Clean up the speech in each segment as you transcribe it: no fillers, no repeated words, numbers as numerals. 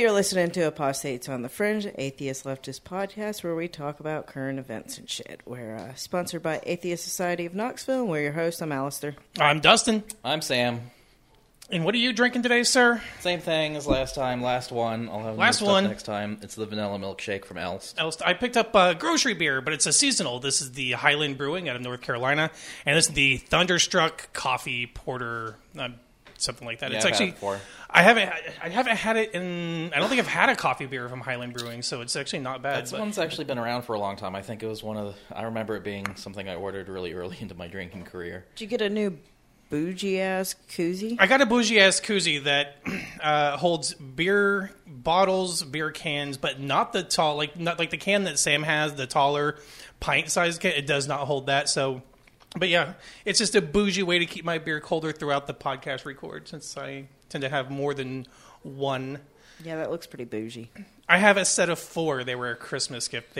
you're listening to Apostates on the Fringe, Atheist Leftist podcast, where we talk about current events and shit. We're sponsored by Atheist Society of Knoxville. We're your hosts. I'm Alistair. I'm Dustin. I'm Sam. And what are you drinking today, sir? Same thing as last time. Last one. I'll have last new one stuff next time. It's the vanilla milkshake from Elst. I picked up grocery beer, but it's a seasonal. This is the Highland Brewing out of North Carolina, and this is the Thunderstruck Coffee Porter, something like that. Yeah, It's I've actually had it before. I haven't had it in. I don't think I've had a coffee beer from Highland Brewing, so it's actually not bad. That one's actually been around for a long time. I think it was I remember it being something I ordered really early into my drinking career. Did you get a new bougie-ass koozie? I got a bougie-ass koozie that holds beer bottles, beer cans, but not the tall, not like the can that Sam has, the taller pint-sized can. It does not hold that, so... But yeah, it's just a bougie way to keep my beer colder throughout the podcast record, since I tend to have more than one. Yeah, that looks pretty bougie. I have a set of 4. They were a Christmas gift.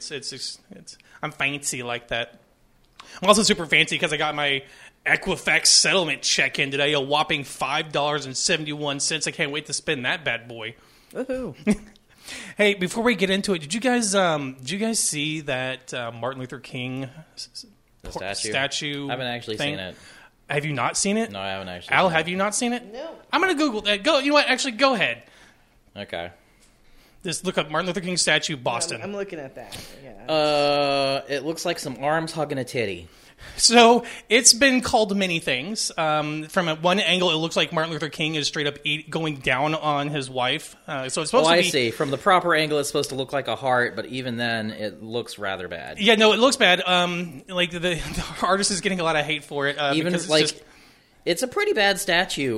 I'm fancy like that. I'm also super fancy because I got my Equifax settlement check in today, a whopping $5.71. I can't wait to spend that bad boy. Woohoo! Hey, before we get into it, did you guys see that Martin Luther King statue? I haven't actually seen it. Have you not seen it? No, I haven't actually. Al, have you not seen it? No. I'm gonna Google that. Go. You know what? Actually, go ahead. Okay. Just look up Martin Luther King statue, Boston. I'm looking at that. Yeah. It looks like some arms hugging a titty. So it's been called many things. From one angle, it looks like Martin Luther King is straight up going down on his wife. So it's supposed to be. I see. From the proper angle, it's supposed to look like a heart, but even then, it looks rather bad. Yeah, no, it looks bad. Like the artist is getting a lot of hate for it. Even because like it's a pretty bad statue.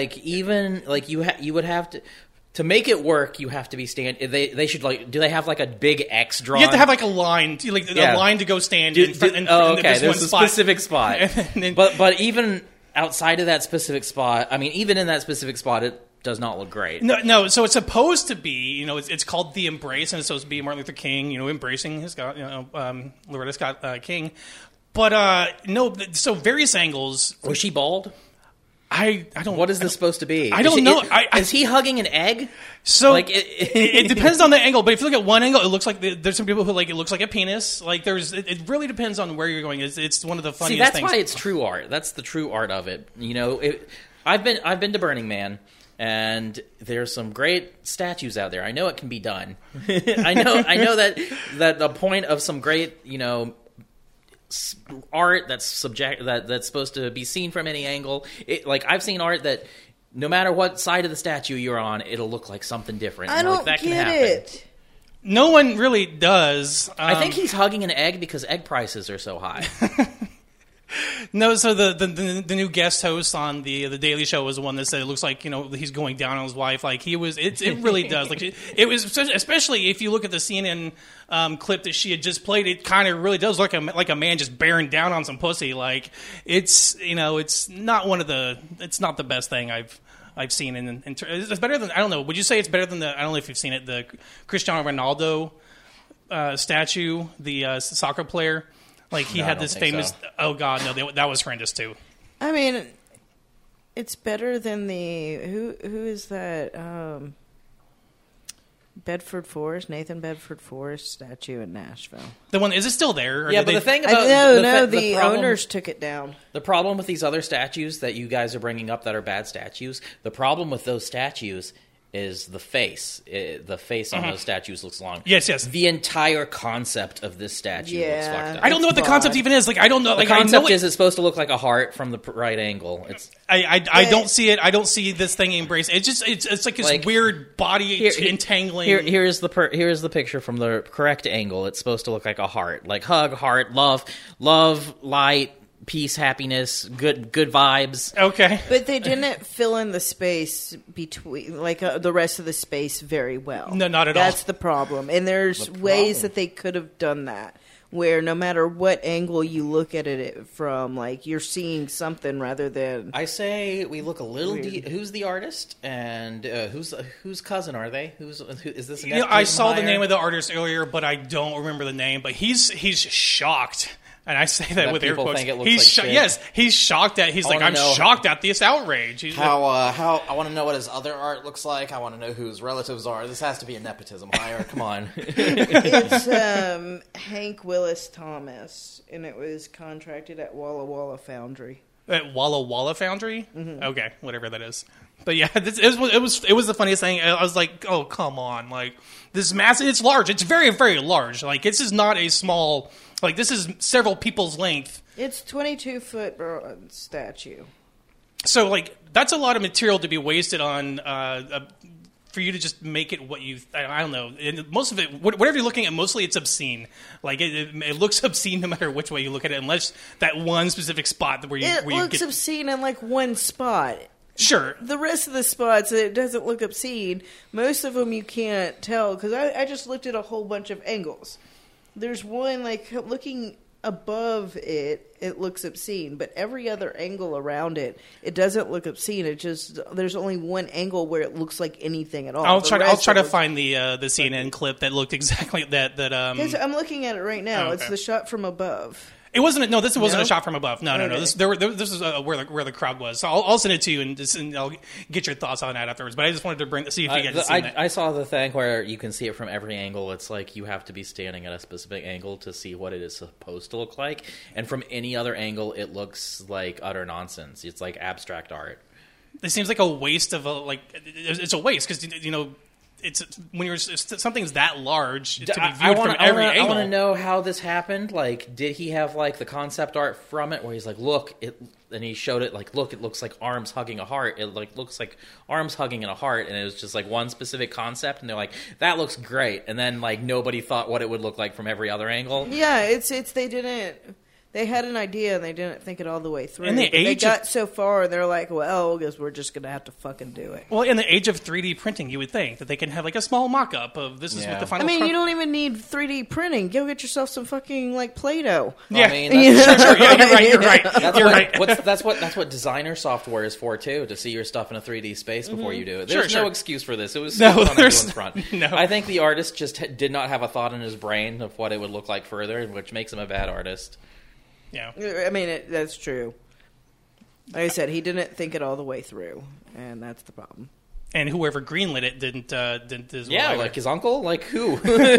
You would have to make it work, you have to be They should do they have like a big X drawn? You have to have like a line, a line to go stand in front. Okay, there's one spot. Specific spot. but even outside of that specific spot, I mean, even in that specific spot, it does not look great. No. So it's supposed to be, it's called the Embrace, and it's supposed to be Martin Luther King, embracing his God, Loretta Scott King. But no, so various angles. Was she bald? I don't. What is this supposed to be? I don't know. Is he hugging an egg? So it depends on the angle. But if you look at one angle, it looks like there's some people who it looks like a penis. Like it really depends on where you're going. It's one of the funniest things. That's why it's true art. That's the true art of it. I've been to Burning Man, and there's some great statues out there. I know it can be done. I know that the point of some great art that's supposed to be seen from any angle. I've seen art that no matter what side of the statue you're on, it'll look like something different. I don't that get can happen. it. No one really does. I think he's hugging an egg because egg prices are so high. No, so the new guest host on the Daily Show was the one that said it looks like he's going down on his wife. Like he was, it really does. Like it was, especially if you look at the CNN clip that she had just played. It kind of really does look like a man just bearing down on some pussy. Like it's it's not it's not the best thing I've seen. It's better than, I don't know. Would you say it's better than I don't know if you've seen it, the Cristiano Ronaldo statue, the soccer player. Like he had this famous. So. Oh God, no! That was horrendous too. I mean, it's better than the who is that? Bedford Forrest, Nathan Bedford Forrest statue in Nashville. The one, is it still there? Yeah, but the thing about the owners took it down. The problem with these other statues that you guys are bringing up that are bad statues, the problem with those statues is the face. The face on those statues looks long. Yes. The entire concept of this statue looks fucked up. I don't know what the concept even is. Like I don't know. The concept is it's supposed to look like a heart from the right angle. I don't see it. I don't see this thing embrace. It's like this weird body entangling. Here's the picture from the correct angle. It's supposed to look like a heart, like hug, heart, love, light. Peace, happiness, good vibes. Okay. But they didn't fill in the space between, the rest of the space very well. No, not at all. That's the problem. And there's ways that they could have done that, where no matter what angle you look at it from, you're seeing something rather than... I say we look a little deep. Who's the artist? And whose cousin are they? Is this an I saw the name of the artist earlier, but I don't remember the name. But he's shocked And I say that with air people quotes. think it looks He's like shit. yes, he's shocked at. He's like, I'm shocked at this outrage. How I want to know what his other art looks like. I want to know who his relatives are. This has to be a nepotism hire. Come on. It's Hank Willis Thomas, and it was contracted at Walla Walla Foundry. At Walla Walla Foundry? Mm-hmm. Okay, whatever that is. But yeah, it was the funniest thing. I was like, oh, come on. Like, this is massive. It's large. It's very, very large. Like, this is not a small... Like, this is several people's length. It's 22-foot bronze statue. So, like, that's a lot of material to be wasted on for you to just make it what you... I don't know. And most of it, whatever you're looking at, mostly it's obscene. Like, it looks obscene no matter which way you look at it, unless that one specific spot where you... It looks obscene in, like, one spot. Sure. The rest of the spots, it doesn't look obscene. Most of them you can't tell, because I just looked at a whole bunch of angles. There's one, like, looking above it, it looks obscene, but every other angle around it, it doesn't look obscene. It just, there's only one angle where it looks like anything at all. I'll try to find the CNN clip that looked exactly that. Because I'm looking at it right now. Oh, okay. It's the shot from above. It wasn't. No, this wasn't No? a shot from above. No. Okay. This is where the crowd was. So I'll send it to you and I'll get your thoughts on that afterwards. But I just wanted to see if you guys seen it. I saw the thing where you can see it from every angle. It's like you have to be standing at a specific angle to see what it is supposed to look like, and from any other angle, it looks like utter nonsense. It's like abstract art. It seems like a waste of it's a waste because it's when you're something's that large to be viewed from every angle. I want to know how this happened. Like, did he have like the concept art from it, where he's like, "Look," and he showed it. Like, "Look, it looks like arms hugging a heart. It like looks like arms hugging in a heart," and it was just like one specific concept. And they're like, "That looks great," and then like nobody thought what it would look like from every other angle. Yeah, it's they didn't. They had an idea and they didn't think it all the way through. In the they got so far and they're like, well, because we're just going to have to fucking do it. Well, in the age of 3D printing, you would think that they can have like a small mock-up of this is what the final... I mean, you don't even need 3D printing. Go get yourself some fucking, like, Play-Doh. Yeah, I mean, that's, sure. Yeah, you're right. That's what designer software is for too, to see your stuff in a 3D space before you do it. There's no excuse for this. It was on everyone's front. No. I think the artist just did not have a thought in his brain of what it would look like further, which makes him a bad artist. Yeah, I mean, that's true. Like I said, he didn't think it all the way through, and that's the problem. And whoever greenlit it didn't as well. Yeah, either. like his uncle? Like who?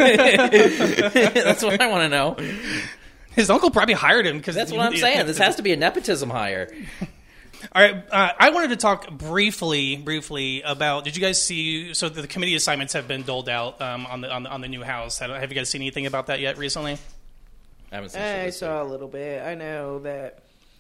That's what I want to know. His uncle probably hired him because that's what I'm saying. This has to be a nepotism hire. All right, I wanted to talk briefly about. Did you guys see? So the committee assignments have been doled out on the new house. Have you guys seen anything about that yet recently? I saw a little bit. I know that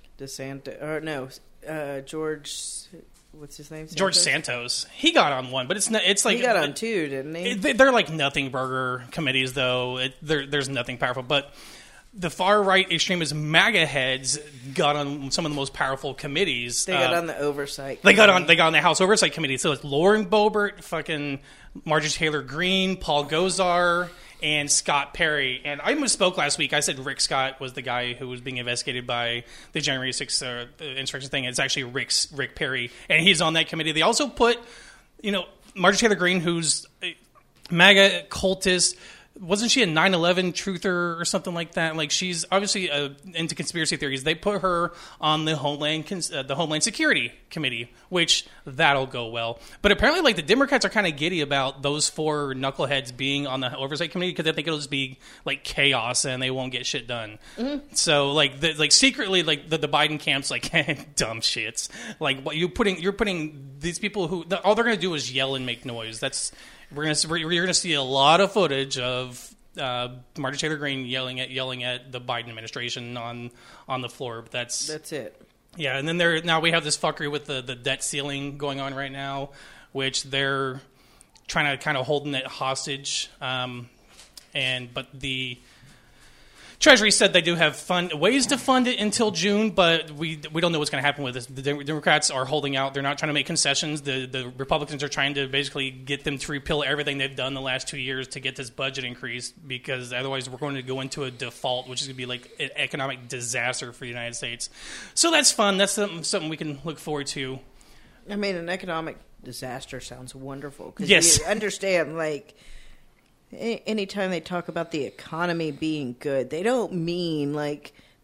George, what's his name? George Santos. He got on one, but it's like he got on two, didn't he? They're like nothing burger committees, though. There's nothing powerful, but the far right extremist MAGA heads got on some of the most powerful committees. They got on the oversight. They got on the House Oversight Committee. So it's Lauren Boebert, fucking Marjorie Taylor Greene, Paul Gosar, and Scott Perry. And I misspoke last week. I said Rick Scott was the guy who was being investigated by the January 6th insurrection thing. It's actually Rick Perry, and he's on that committee. They also put, Marjorie Taylor Greene, who's a MAGA cultist. Wasn't she a 9/11 truther or something like that? Like, she's obviously into conspiracy theories. They put her on the Homeland Security Committee, which that'll go well. But apparently, like, the Democrats are kind of giddy about those four knuckleheads being on the Oversight Committee because they think it'll just be like chaos and they won't get shit done. Mm-hmm. So, secretly, like the Biden camp's like dumb shits. Like, what you're putting these people who all they're going to do is yell and make noise. You're going to see a lot of footage of Marjorie Taylor Greene yelling at the Biden administration on the floor. But that's it. Yeah, and then now we have this fuckery with the debt ceiling going on right now, which they're trying to kind of holding it hostage. But the Treasury said they do have ways to fund it until June, but we don't know what's going to happen with this. The Democrats are holding out. They're not trying to make concessions. The Republicans are trying to basically get them to repeal everything they've done the last 2 years to get this budget increase, because otherwise we're going to go into a default, which is going to be like an economic disaster for the United States. So that's fun. That's something we can look forward to. I mean, an economic disaster sounds wonderful. Because yes. You understand, like, anytime they talk about the economy being good, they don't mean like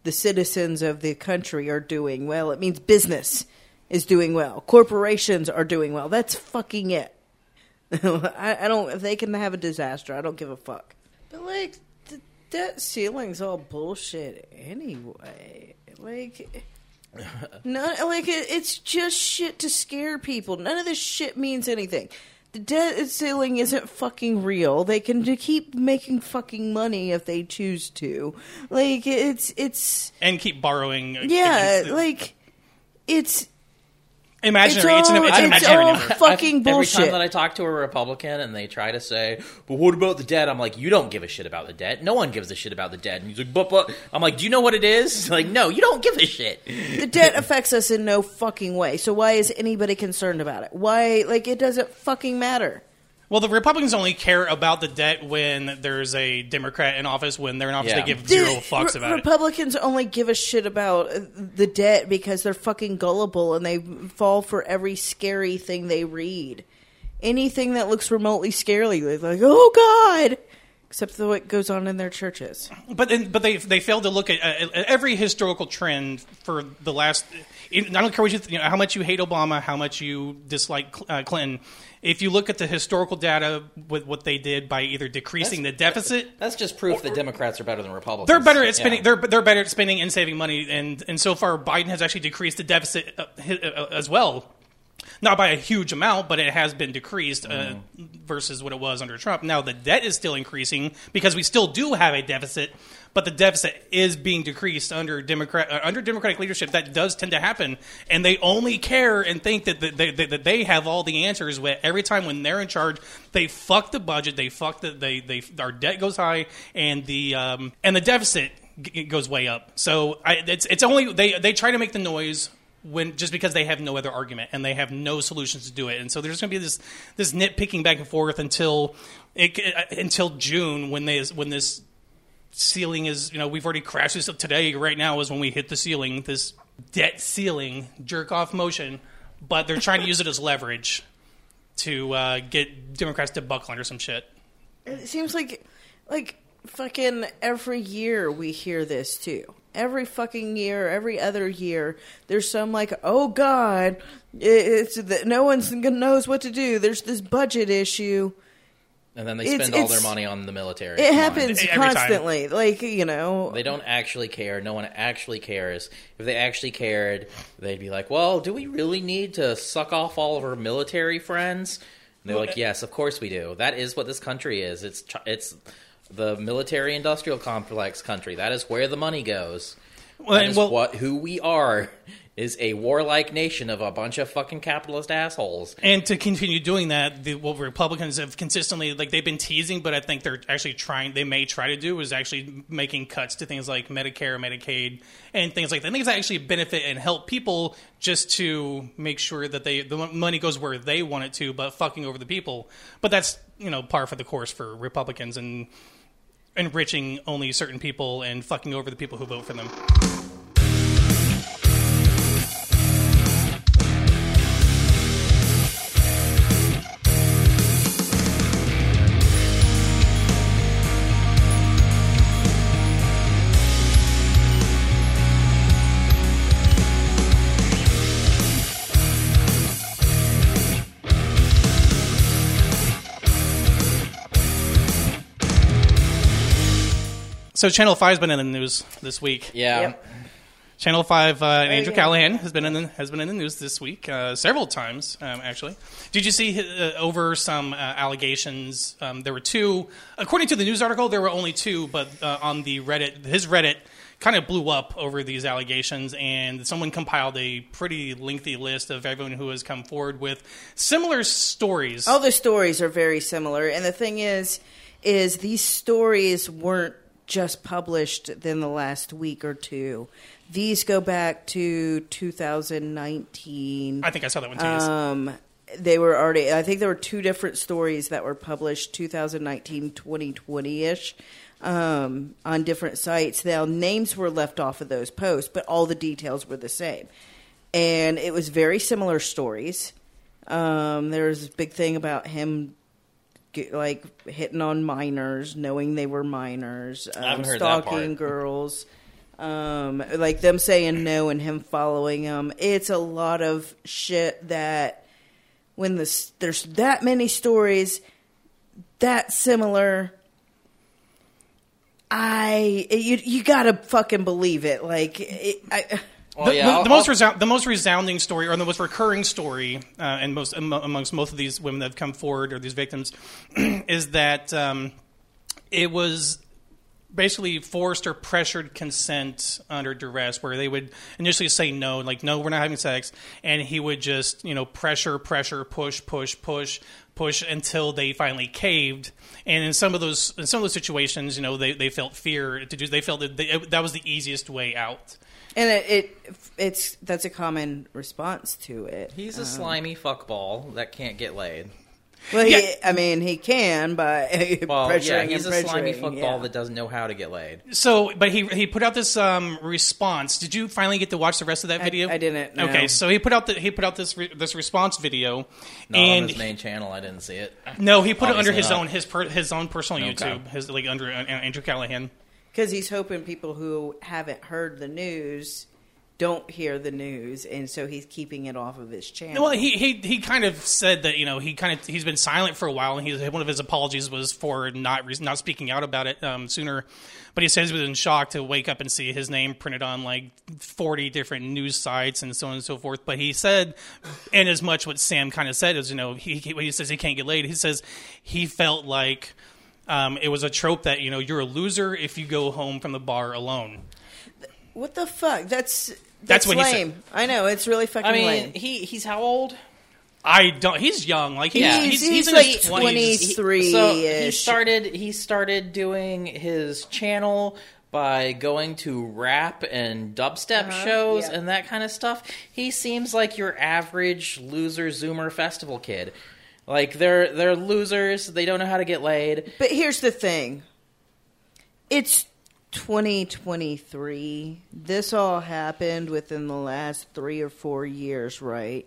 the citizens of the country are doing well. It means business is doing well. Corporations are doing well. That's fucking it. I don't. If they can have a disaster, I don't give a fuck. But like, the debt ceiling's all bullshit anyway. Like, it's just shit to scare people. None of this shit means anything. The debt ceiling isn't fucking real. They can keep making fucking money if they choose to. Like, it's and keep borrowing. Yeah, like it's. Imaginary. It's an imaginary all number. fucking bullshit. Every time that I talk to a Republican and they try to say, "But what about the debt?" I'm like, "You don't give a shit about the debt. No one gives a shit about the debt." And he's like, "But." I'm like, "Do you know what it is?" Like, no, you don't give a shit. The debt affects us in no fucking way. So why is anybody concerned about it? Why? Like, it doesn't fucking matter. Well, the Republicans only care about the debt when there's a Democrat in office. When they're in office, they give zero fucks about it. Republicans only give a shit about the debt because they're fucking gullible and they fall for every scary thing they read. Anything that looks remotely scary, they're like, "Oh God!" Except what goes on in their churches. But they failed to look at every historical trend for the last. I don't care what how much you hate Obama, how much you dislike Clinton. If you look at the historical data with what they did by either decreasing the deficit, that's just proof that Democrats are better than Republicans. They're better at spending. Yeah. They're better at spending and saving money, and so far Biden has actually decreased the deficit as well. Not by a huge amount, but it has been decreased versus what it was under Trump. Now the debt is still increasing because we still do have a deficit, but the deficit is being decreased under Democratic leadership. That does tend to happen, and they only care and think that they have all the answers. Every time when they're in charge, they fuck the budget, they fuck our debt goes high, and the deficit goes way up. So it's only they try to make the noise. Just because they have no other argument and they have no solutions to do it, and so there's going to be this nitpicking back and forth until June when this ceiling is, we've already crashed this up today. Right now is when we hit the ceiling, this debt ceiling jerk off motion, but they're trying to use it as leverage to get Democrats to buckle under some shit. It seems like fucking every year we hear this too. Every fucking year, every other year, there's some like, oh God, it's that no one knows what to do. There's this budget issue, and then they spend all their money on the military. It happens every constantly. Time. Like, they don't actually care. No one actually cares. If they actually cared, they'd be like, well, do we really need to suck off all of our military friends? And they're like, yes, of course we do. That is what this country is. It's the military-industrial complex country. That is where the money goes. Who we are is a warlike nation of a bunch of fucking capitalist assholes. And to continue doing that, what Republicans have consistently, they've been teasing, but I think they're actually they may try to do, is actually making cuts to things like Medicare, Medicaid, and things like that. Things that actually benefit and help people just to make sure that the money goes where they want it to, but fucking over the people. But that's, par for the course for Republicans and enriching only certain people and fucking over the people who vote for them. So Channel 5's been in the news this week. Yeah. Yep. Channel 5 Andrew Callahan has been in the news this week several times, actually. Did you see over some allegations? There were two. According to the news article, there were only two, but on the Reddit, his Reddit kind of blew up over these allegations, and someone compiled a pretty lengthy list of everyone who has come forward with similar stories. All the stories are very similar, and the thing is these stories weren't just published in the last week or two. These go back to 2019. I think I saw that one too. They were already, I think there were two different stories that were published 2019, 2020-ish on different sites. Now, names were left off of those posts, but all the details were the same. And it was very similar stories. There was this big thing about him hitting on minors, knowing they were minors, I haven't heard stalking that part. girls. Like them saying no and him following them. It's a lot of shit that when there's that many stories that similar, you gotta fucking believe it. Like the most resounding story, or the most recurring story, and amongst most of these women that have come forward, or these victims, is that it was basically forced or pressured consent under duress, where they would initially say no, like, no, we're not having sex, and he would just, pressure, push until they finally caved. And in some of those situations, they felt fear to do. They felt that that was the easiest way out. And that's a common response to it. He's a slimy fuckball that can't get laid. Well, he can by pressuring he's and a pressuring. slimy fuckball that doesn't know how to get laid. So, but he put out this response. Did you finally get to watch the rest of that video? I didn't. No. Okay, so he put out this response video, Not and on his main channel. I didn't see it. No, he put Obviously it under not. his own personal Okay. YouTube, under Andrew Callahan. Because he's hoping people who haven't heard the news don't hear the news, and so he's keeping it off of his channel. Well, he kind of said that he's been silent for a while, and one of his apologies was for not speaking out about it sooner. But he says he was in shock to wake up and see his name printed on like 40 different news sites and so on and so forth. But he said, and as much what Sam kind of said is, when he says he can't get laid, he says he felt like it was a trope that you're a loser if you go home from the bar alone. What the fuck? That's what lame. he said. I know, it's really fucking lame. He's how old? He's young. Like he's in like his 23. So he started doing his channel by going to rap and dubstep shows and that kind of stuff. He seems like your average loser Zoomer festival kid. Like they're losers. They don't know how to get laid. But here's the thing. It's 2023. This all happened within the last 3 or 4 years, right?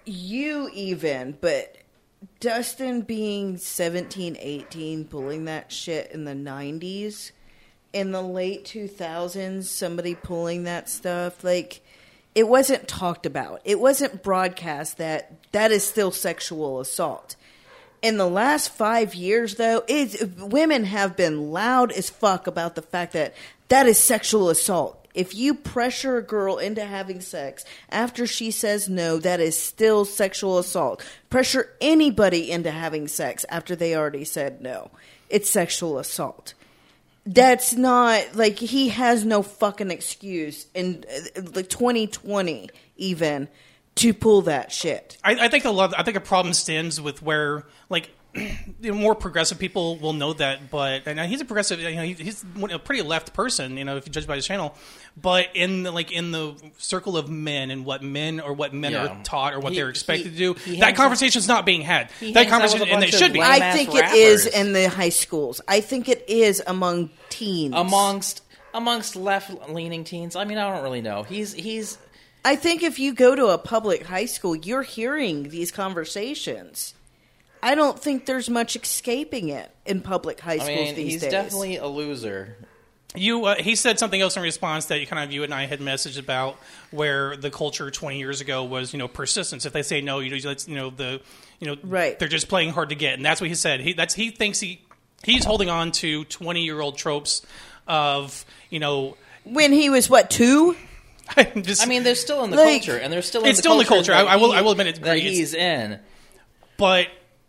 But Dustin being 17, 18, pulling that shit in the 90s, in the late 2000s, somebody pulling that stuff, like, it wasn't talked about. It wasn't broadcast that is still sexual assault. In the last 5 years, though, women have been loud as fuck about the fact that is sexual assault. If you pressure a girl into having sex after she says no, that is still sexual assault. Pressure anybody into having sex after they already said no. It's sexual assault. That's not, like, he has no fucking excuse in, like, 2020 even to pull that shit. I think a problem stands with where, like, more progressive people will know that, but and he's a progressive. He's a pretty left person. If you judge by his channel, but in the circle of men and what men are taught or what they're expected to do, that conversation's not being had. That conversation, and it should be. I think it is in the high schools. I think it is among teens, amongst left-leaning teens. I mean, I don't really know. He's. I think if you go to a public high school, you're hearing these conversations. I don't think there's much escaping it in public high schools these days. He's definitely a loser. He said something else in response that you and I had messaged about, where the culture 20 years ago was, persistence. If they say no, right. They're just playing hard to get, and that's what he said. He thinks he's holding on to 20-year-old tropes of when he was 2. They're still in the culture, and they're still in it's still in the culture. I will admit it. That he's in, but.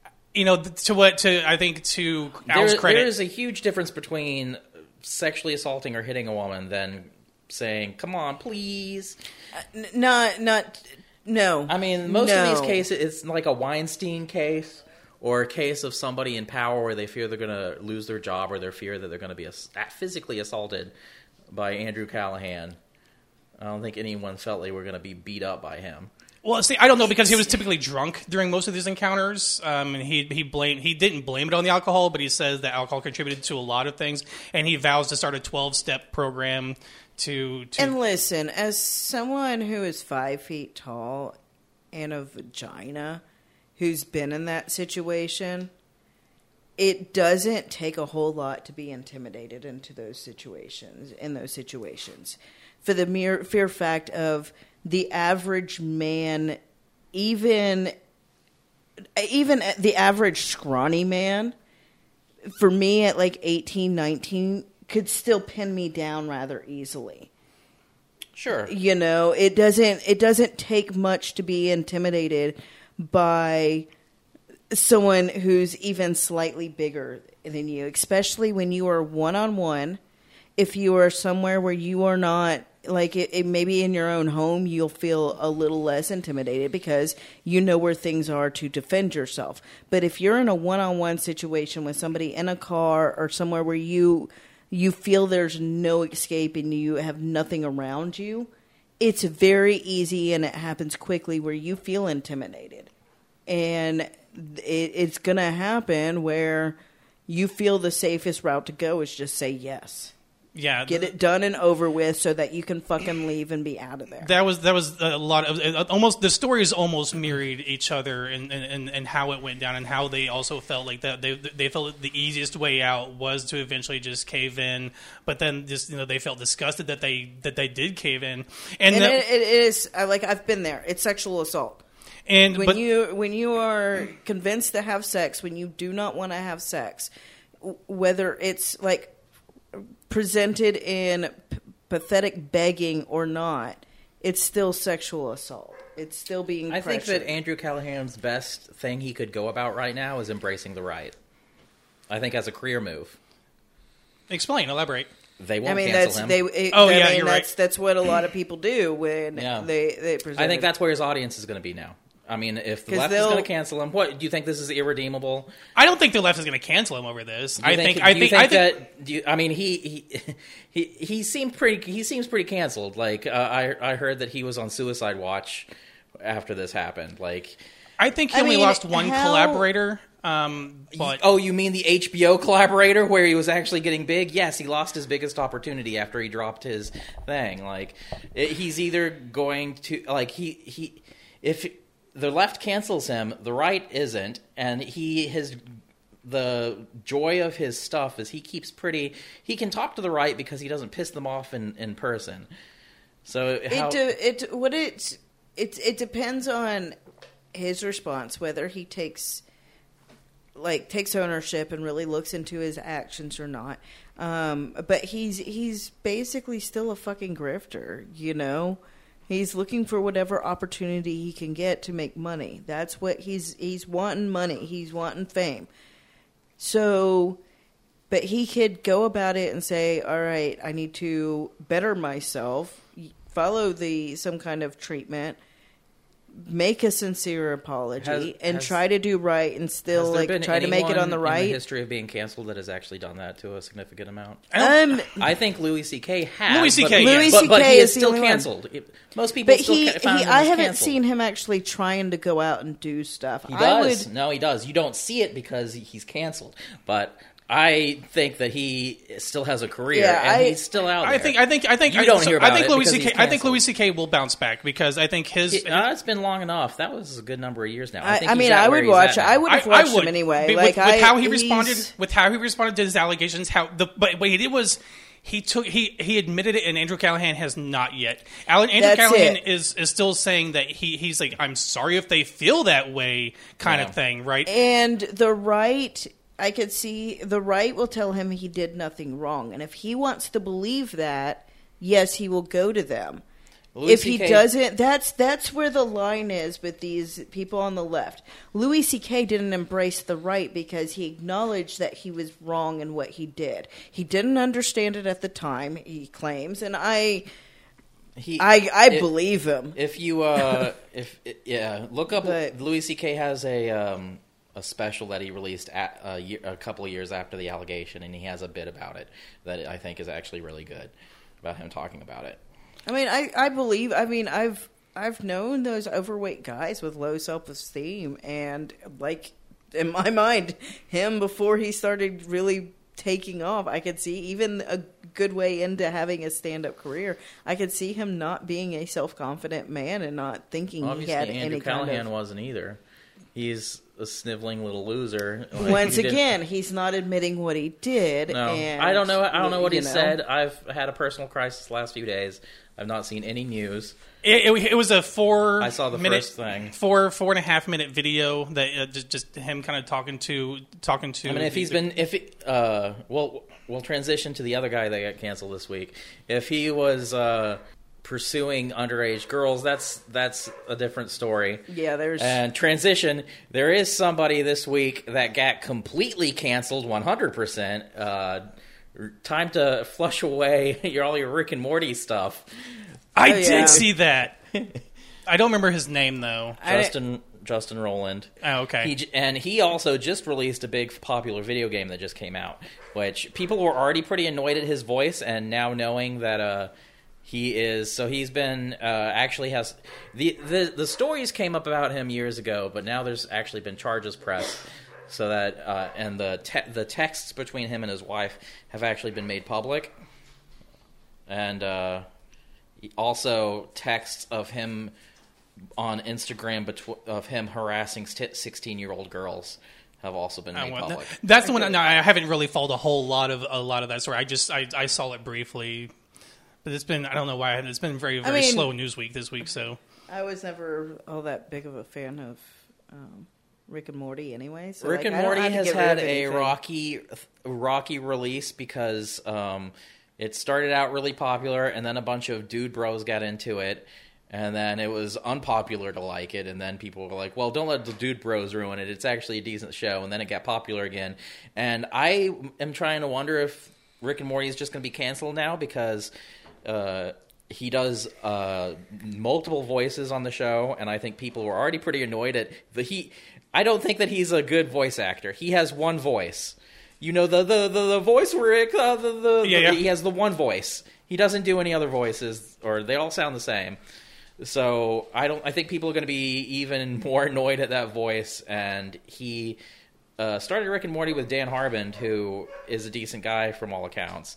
I think to Al's credit, there is a huge difference between sexually assaulting or hitting a woman than saying, "Come on, please." No. I mean, most of these cases, it's like a Weinstein case or a case of somebody in power where they fear they're going to lose their job, or they fear that they're going to be physically assaulted by Andrew Callahan. I don't think anyone felt they were going to be beat up by him. Well, see, I don't know, because he was typically drunk during most of these encounters, and he didn't blame it on the alcohol, but he says that alcohol contributed to a lot of things, and he vows to start a 12-step program to. And listen, as someone who is 5 feet tall and a vagina, who's been in that situation, it doesn't take a whole lot to be intimidated into those situations. For the mere fact of the average man, even the average scrawny man, for me at like 18, 19, could still pin me down rather easily. Sure. You know, it doesn't take much to be intimidated by someone who's even slightly bigger than you, especially when you are one-on-one. If you are somewhere where you are not, like it maybe in your own home, you'll feel a little less intimidated because you know where things are to defend yourself. But if you're in a one-on-one situation with somebody in a car or somewhere where you feel there's no escape and you have nothing around you, it's very easy and it happens quickly where you feel intimidated. And it's going to happen where you feel the safest route to go is just say yes. Yeah, Get it done and over with so that you can fucking leave and be out of there. That was a lot of almost the stories almost mirrored each other and how it went down and how they also felt like that they felt the easiest way out was to eventually just cave in, but then just they felt disgusted that they did cave in, and it is like I've been there. It's sexual assault. And when you are convinced to have sex when you do not want to have sex, whether it's like presented in pathetic begging or not, it's still sexual assault. It's still being pressured. I think that Andrew Callahan's best thing he could go about right now is embracing the right. I think as a career move. Explain, elaborate. They won't cancel him. You're right. That's what a lot of people do when they present. I think that's where his audience is going to be now. I mean, if the left is going to cancel him, what do you think? This is irredeemable? I don't think the left is going to cancel him over this. He seemed pretty. He seems pretty canceled. Like I heard that he was on suicide watch after this happened. Like I think he only lost one collaborator. But you mean the HBO collaborator where he was actually getting big? Yes, he lost his biggest opportunity after he dropped his thing. Like he's either going to if the left cancels him, the right isn't, and the joy of his stuff is he can talk to the right because he doesn't piss them off in person. So it depends on his response, whether he takes ownership and really looks into his actions or not. But he's basically still a fucking grifter, you know? He's looking for whatever opportunity he can get to make money. That's what he's wanting money. He's wanting fame. So, but he could go about it and say, all right, I need to better myself, follow some kind of treatment, make a sincere apology, and try to do right and still try to make it on the right. In the history of being canceled that has actually done that to a significant amount? I think Louis C.K. has. Louis C.K. But he is still canceled. Most people I haven't seen him actually trying to go out and do stuff. He does. No, he does. You don't see it because he's canceled. But I think that he still has a career, and he's still out there. I think you don't hear about I think it Louis because C.K. I think Louis C.K. will bounce back because I think it's been long enough. That was a good number of years now. I would watch. I would have watched him anyway. With how he responded to his allegations. But what he did was he admitted it, and Andrew Callahan has not yet. Andrew Callahan is still saying that he's like, I'm sorry if they feel that way, kind of thing, right? And the right. I could see the right will tell him he did nothing wrong. And if he wants to believe that, yes, he will go to them. If he doesn't, that's where the line is with these people on the left. Louis C.K. didn't embrace the right because he acknowledged that he was wrong in what he did. He didn't understand it at the time, he claims, and I believe him. If you look up Louis C.K. has a special that he released a couple of years after the allegation, and he has a bit about it that I think is actually really good about him talking about it. I mean, I believe. I mean, I've known those overweight guys with low self-esteem, and like in my mind, him before he started really taking off, I could see even a good way into having a stand-up career. I could see him not being a self-confident man and not thinking obviously, he had Andrew any Callahan kind of. Wasn't either. he's a sniveling little loser. Like, Once again, he's not admitting what he did. No, and, I don't know. I don't know what he you know. said. I've had a personal crisis the last few days. I've not seen any news. It was a 4 I saw the minute, first thing. 4.5 minute video that just him kind of talking to. I mean, we'll transition to the other guy that got canceled this week. If he was pursuing underage girls, that's a different story. Yeah, there's... And transition, there is somebody this week that got completely canceled 100%. Time to flush away all your Rick and Morty stuff. I Oh, yeah. did see that. I don't remember his name though. Justin Rowland. Oh, okay. He also just released a big popular video game that just came out, which people were already pretty annoyed at his voice, and now knowing that he's been actually has the stories came up about him years ago, but now there's actually been charges pressed, so that and the texts between him and his wife have actually been made public, and also texts of him on Instagram of him harassing 16-year-old girls have also been made public. That's the one. No, I haven't really followed a lot of that story. I saw it briefly, but it's been, I don't know why, it's been very slow news week this week. So I was never all that big of a fan of Rick and Morty anyway. So Rick and Morty has had a rocky release because it started out really popular, and then a bunch of dude bros got into it, and then it was unpopular to like it, and then people were like, well, don't let the dude bros ruin it. It's actually a decent show, and then it got popular again. And I am trying to wonder if Rick and Morty is just going to be canceled now, because he does multiple voices on the show, and I think people were already pretty annoyed at I don't think that he's a good voice actor. He has one voice. You know, the voice Rick, he has the one voice. He doesn't do any other voices, or they all sound the same. So I think people are going to be even more annoyed at that voice. And he started Rick and Morty with Dan Harmon, who is a decent guy from all accounts.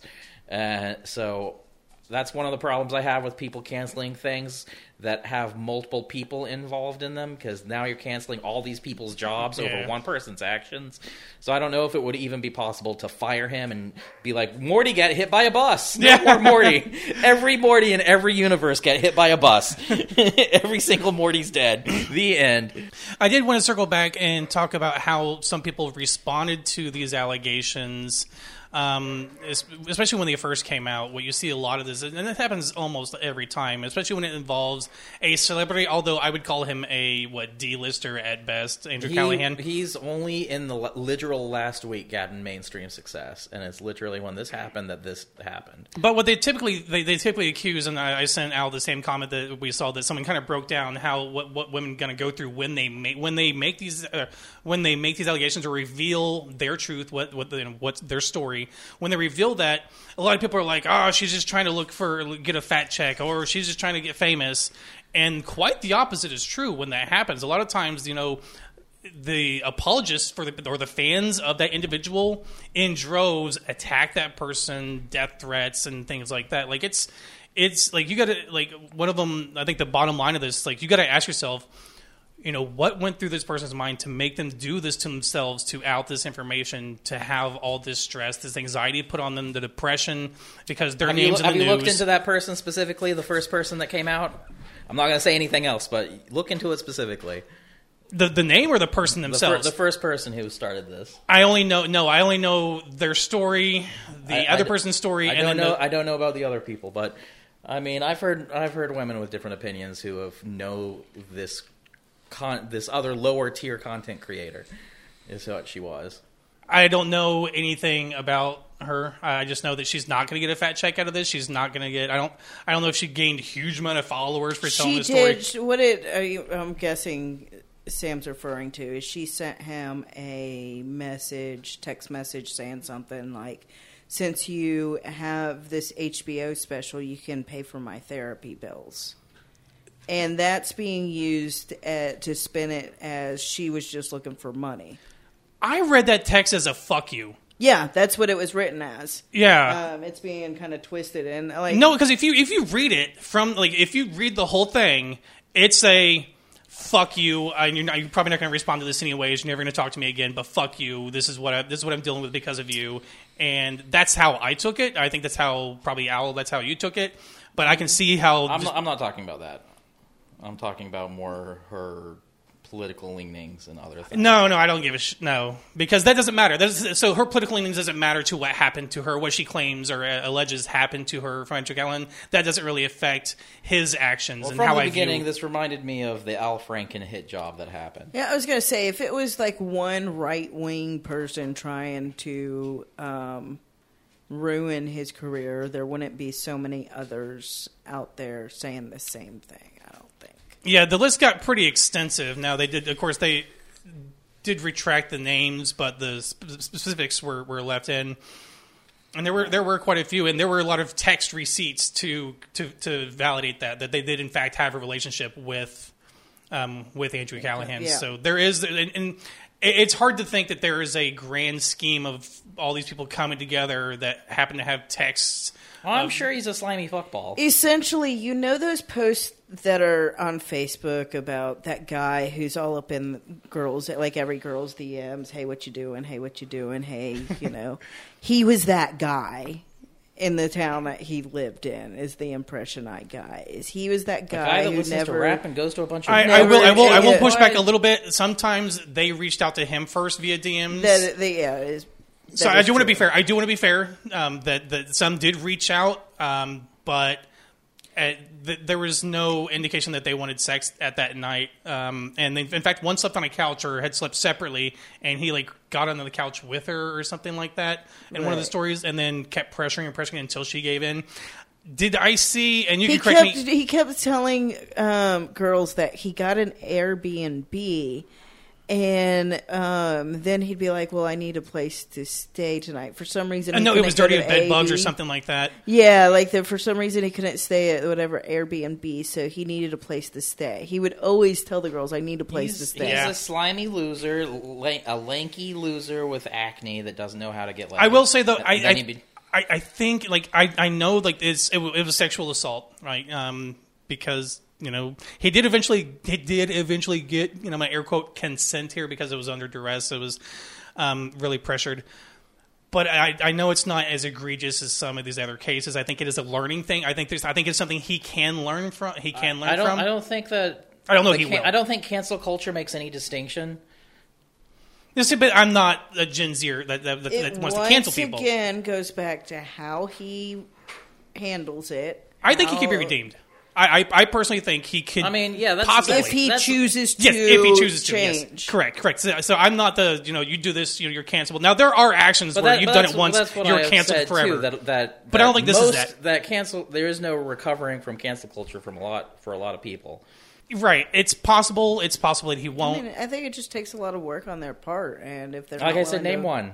So that's one of the problems I have with people canceling things that have multiple people involved in them, because now you're canceling all these people's jobs over one person's actions. So I don't know if it would even be possible to fire him and be like, Morty got hit by a bus. No more Morty. Every Morty in every universe got hit by a bus. Every single Morty's dead. The end. I did want to circle back and talk about how some people responded to these allegations. Especially when they first came out, what you see a lot of this, and it happens almost every time, especially when it involves a celebrity, although I would call him a D-lister at best, Andrew Callahan. He's only in the literal last week gotten mainstream success, and it's literally when this happened that this happened. But what they typically accuse, and I sent out the same comment that we saw, that someone kind of broke down what women going to go through when they make these allegations or reveal their truth, what's their story. When they reveal that, a lot of people are like, "Oh, she's just trying to get a fat check, or she's just trying to get famous." And quite the opposite is true when that happens. A lot of times, the apologists or the fans of that individual in droves attack that person, death threats and things like that. Like it's like you got to one of them. I think the bottom line of this, you got to ask yourself, what went through this person's mind to make them do this to themselves, to out this information, to have all this stress, this anxiety put on them, the depression, because their names in the news. Have you looked into that person specifically, the first person that came out? I'm not going to say anything else, but look into it specifically. The name or the person themselves? The first person who started this. I only know their story, other person's story. I don't know about the other people, but I mean, I've heard women with different opinions who have know this other lower tier content creator is what she was. I don't know anything about her. I just know that she's not going to get a fat check out of this. She's not going to get. I don't know if she gained a huge amount of followers for telling the story. I'm guessing Sam's referring to is she sent him a text message saying something like, "Since you have this HBO special, you can pay for my therapy bills." And that's being used to spin it as she was just looking for money. I read that text as a fuck you. Yeah, that's what it was written as. Yeah. It's being kind of twisted. And no, because if you read it if you read the whole thing, it's a fuck you. You're probably not going to respond to this anyways. You're never going to talk to me again. But fuck you. This is what I'm dealing with because of you. And that's how I took it. I think that's how probably Owl. That's how you took it. But I can see how I'm not talking about that. I'm talking about more her political leanings and other things. No, I don't give a no, because that doesn't matter. So her political leanings doesn't matter to what happened to her, what she claims or alleges happened to her from Andrew Callan. That doesn't really affect his actions Well, and from how the I beginning, view. this reminded me of the Al Franken hit job that happened. Yeah, I was going to say, if it was like one right-wing person trying to ruin his career, there wouldn't be so many others out there saying the same thing, I don't think. Yeah, the list got pretty extensive. Now they did retract the names, but the specifics were left in, and there were quite a few, and there were a lot of text receipts to validate that they did in fact have a relationship with Andrew Callahan. Yeah. So there is, and it's hard to think that there is a grand scheme of all these people coming together that happen to have texts. Well, I'm sure he's a slimy fuckball. Essentially, you know those posts that are on Facebook about that guy who's all up in girls, like every girl's DMs, hey, what you doing? Hey, what you doing? Hey, you know. He was that guy in the town that he lived in, is the impression I got. He was that guy, that who listens never... to rap and goes to a bunch of... I will push back a little bit. Sometimes they reached out to him first via DMs. So I do want to be fair. That some did reach out, but there was no indication that they wanted sex at that night. And they, in fact, one slept on a couch or had slept separately, and he got onto the couch with her or something like that in one of the stories, and then kept pressuring until she gave in. Did I see? And you can correct me. He kept telling girls that he got an Airbnb. And then he'd be like, well, I need a place to stay tonight. For some reason, I know it was dirty with bed bugs or something like that. Yeah, for some reason he couldn't stay at whatever Airbnb, so he needed a place to stay. He would always tell the girls, I need a place to stay. He's a slimy loser, a lanky loser with acne that doesn't know how to get laid. I will say, though, I think, I know, it was sexual assault, right? Because... he did eventually get, my air quote consent here because it was under duress. It was really pressured. But I know it's not as egregious as some of these other cases. I think it is a learning thing. I think it's something he can learn from. I don't think that. I don't know. He will. I don't think cancel culture makes any distinction. But I'm not a Gen Zer that wants to cancel people. Once again, goes back to how he handles it. I think he can be redeemed. I personally think he could. I mean, yeah, that's possibly. If he chooses to. Yes, if he chooses to. Change. Yes. Correct. So I'm not the. You do this. You're cancelable. Now there are actions where you've done it once. You're canceled forever. But I don't think this is that. That cancel. There is no recovering from cancel culture for a lot of people. Right. It's possible. It's possible that he won't. I think it just takes a lot of work on their part, and if they're like not I said, name one.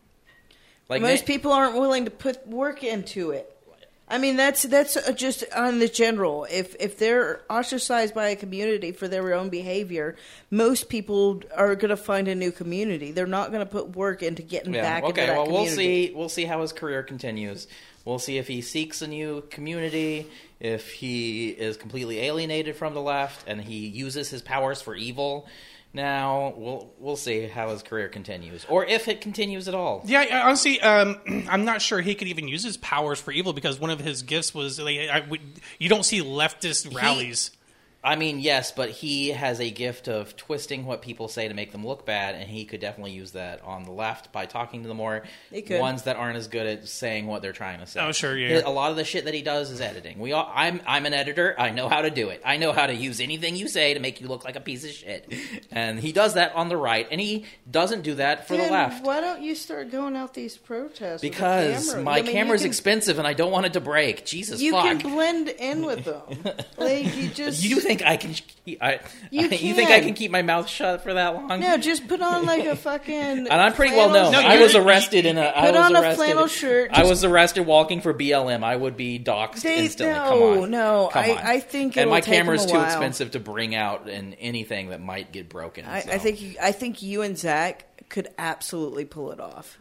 Most people aren't willing to put work into it. I mean, that's just on the general. If they're ostracized by a community for their own behavior, most people are going to find a new community. They're not going to put work into getting back into that community. We'll see how his career continues. We'll see if he seeks a new community, if he is completely alienated from the left, and he uses his powers for evil. Now we'll see how his career continues, or if it continues at all. Yeah, honestly, I'm not sure he could even use his powers for evil because one of his gifts was you don't see leftist rallies. I mean, yes, but he has a gift of twisting what people say to make them look bad, and he could definitely use that on the left by talking to the more ones that aren't as good at saying what they're trying to say. Oh, sure, yeah. A lot of the shit that he does is editing. I'm an editor. I know how to do it. I know how to use anything you say to make you look like a piece of shit. And he does that on the right, and he doesn't do that for the left. Why don't you start going out these protests? Because with a camera? my camera's expensive, and I don't want it to break. Jesus, you fuck. can blend in with them. You just. You think I can? You think I can keep my mouth shut for that long? No, just put on a fucking. And I'm pretty well known. I was arrested in a. Put on a flannel shirt. I was arrested walking for BLM. I would be doxxed instantly. No. I think. And my camera's too expensive to bring out in anything that might get broken. I think you and Zach could absolutely pull it off.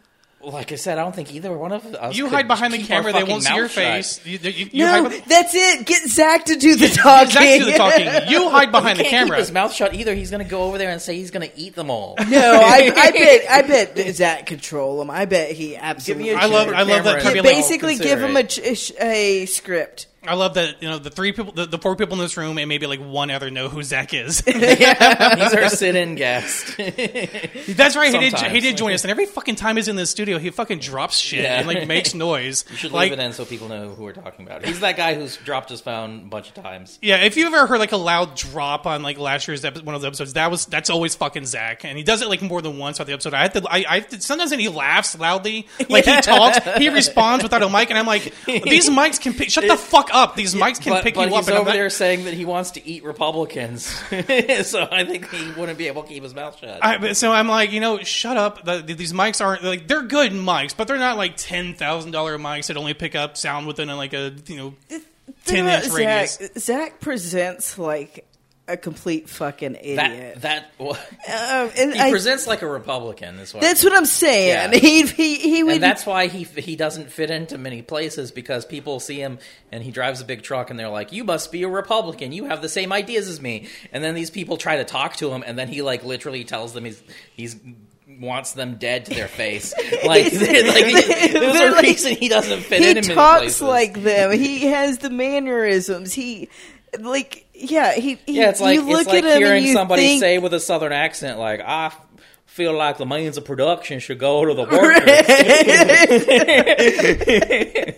like I said, I don't think either one of us. You could hide behind the keep our camera; they fucking won't see your mouth shut. face. You No, hide that's it. Get Zach to do the talking. Zach do the talking. You hide behind He the can't camera. keep his mouth shut either. He's going to go over there and say he's going to eat them all. No, I bet Zach control him. I bet he absolutely. Give me a I love camera that. and Kirby, I'll Basically, give consider him it. a script. I love that. The three people, the four people in this room, and maybe like one other know who Zach is. He's our sit-in guest. That's right. He Sometimes. did join us, and every fucking time he's in the studio, he fucking drops shit Yeah. and like makes noise. You should like, leave it in so people know who we're talking about. He's that guy who's dropped his phone a bunch of times. Yeah, if you've ever heard like a loud drop on like last year's one of the episodes, that's always fucking Zach, and he does it like more than once throughout the episode. I sometimes when he laughs loudly, like he talks, he responds without a mic, and I'm like, these mics can pick, shut the fuck up. These mics can pick But you he's up. And over there saying that he wants to eat Republicans, so I think he wouldn't be able to keep his mouth shut. So I'm like, shut up. These mics aren't like they're good mics, but they're not like $10,000 mics that only pick up sound within like a 10-inch radius. Zach presents like a complete fucking idiot. He presents like a Republican. That's what I'm saying. Yeah. He would. And that's why he doesn't fit into many places, because people see him and he drives a big truck and they're like, "You must be a Republican. You have the same ideas as me." And then these people try to talk to him, and then he like literally tells them he's wants them dead to their face. Like there's a reason he doesn't fit in many talks places. like them. He has the mannerisms. He it's like you look it's like at him hearing and you somebody think, say with a Southern accent, like, "I feel like the means of production should go to the workers."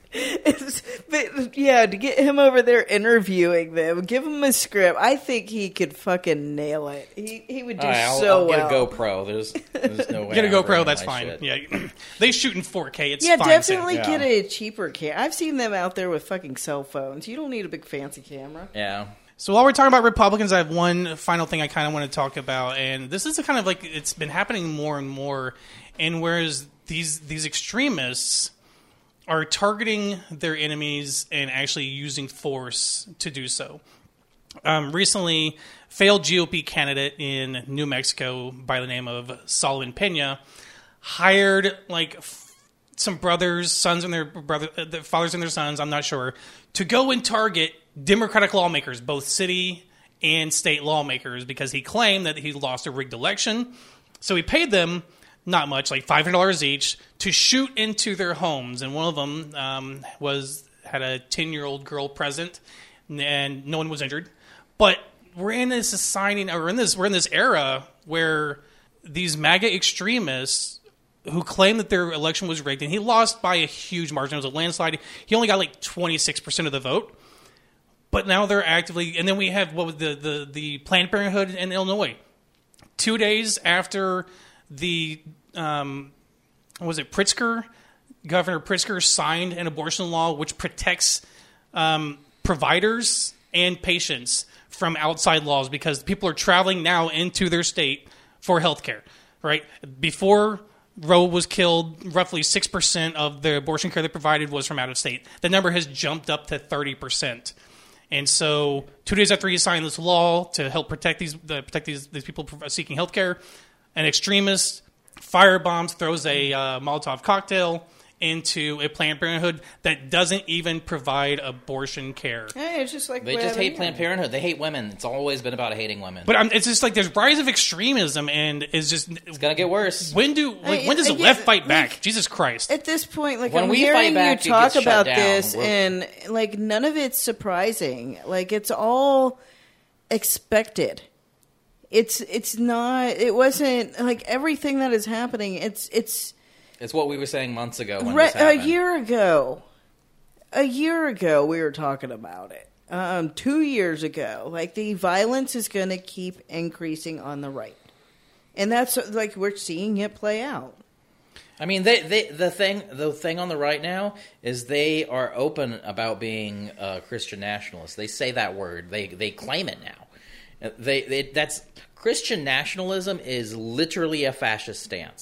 But to get him over there interviewing them, give him a script. I think he could fucking nail it. He would do I'll well. get a GoPro. There's no way. Get a I'm GoPro, bringing that's my fine. shit. Yeah, they shoot in 4K. It's Yeah, fine. definitely Yeah. get a cheaper camera. I've seen them out there with fucking cell phones. You don't need a big fancy camera. Yeah. So while we're talking about Republicans, I have one final thing I kind of want to talk about, and this is a kind of like it's been happening more and more. And whereas these extremists are targeting their enemies and actually using force to do so. Recently, failed GOP candidate in New Mexico by the name of Solomon Pena hired like some brothers, sons and their fathers and their sons, I'm not sure, to go and target Democratic lawmakers, both city and state lawmakers, because he claimed that he lost a rigged election. So he paid them not much, like $500 each, to shoot into their homes. And one of them had a 10-year-old girl present, and no one was injured. But we're in this society, or we're in this era where these MAGA extremists who claim that their election was rigged, and he lost by a huge margin. It was a landslide. He only got like 26% of the vote. But now they're actively, and then we have what was the Planned Parenthood in Illinois. 2 days after the Pritzker, Governor Pritzker signed an abortion law which protects providers and patients from outside laws, because people are traveling now into their state for health care, right? Before Roe was killed, roughly 6% of the abortion care they provided was from out of state. The number has jumped up to 30%. And so 2 days after he signed this law to help protect these people seeking health care, an extremist firebombs, throws a Molotov cocktail into a Planned Parenthood that doesn't even provide abortion care. Hey, it's just like They just hate Planned Parenthood. They hate women. It's always been about hating women. But it's just like there's rise of extremism, and it's gonna get worse. When does the left fight back? Jesus Christ! At this point, like When I'm we hearing fight back, you it talk gets shut about down. this, and like none of it's surprising. Like it's all expected. It's not. It wasn't like everything that is happening. It's what we were saying months ago. When right, this happened. A year ago, we were talking about it. 2 years ago, like the violence is going to keep increasing on the right, and that's like we're seeing it play out. I mean, the thing on the right now is they are open about being Christian nationalists. They say that word. They claim it now. That's Christian nationalism is literally a fascist stance.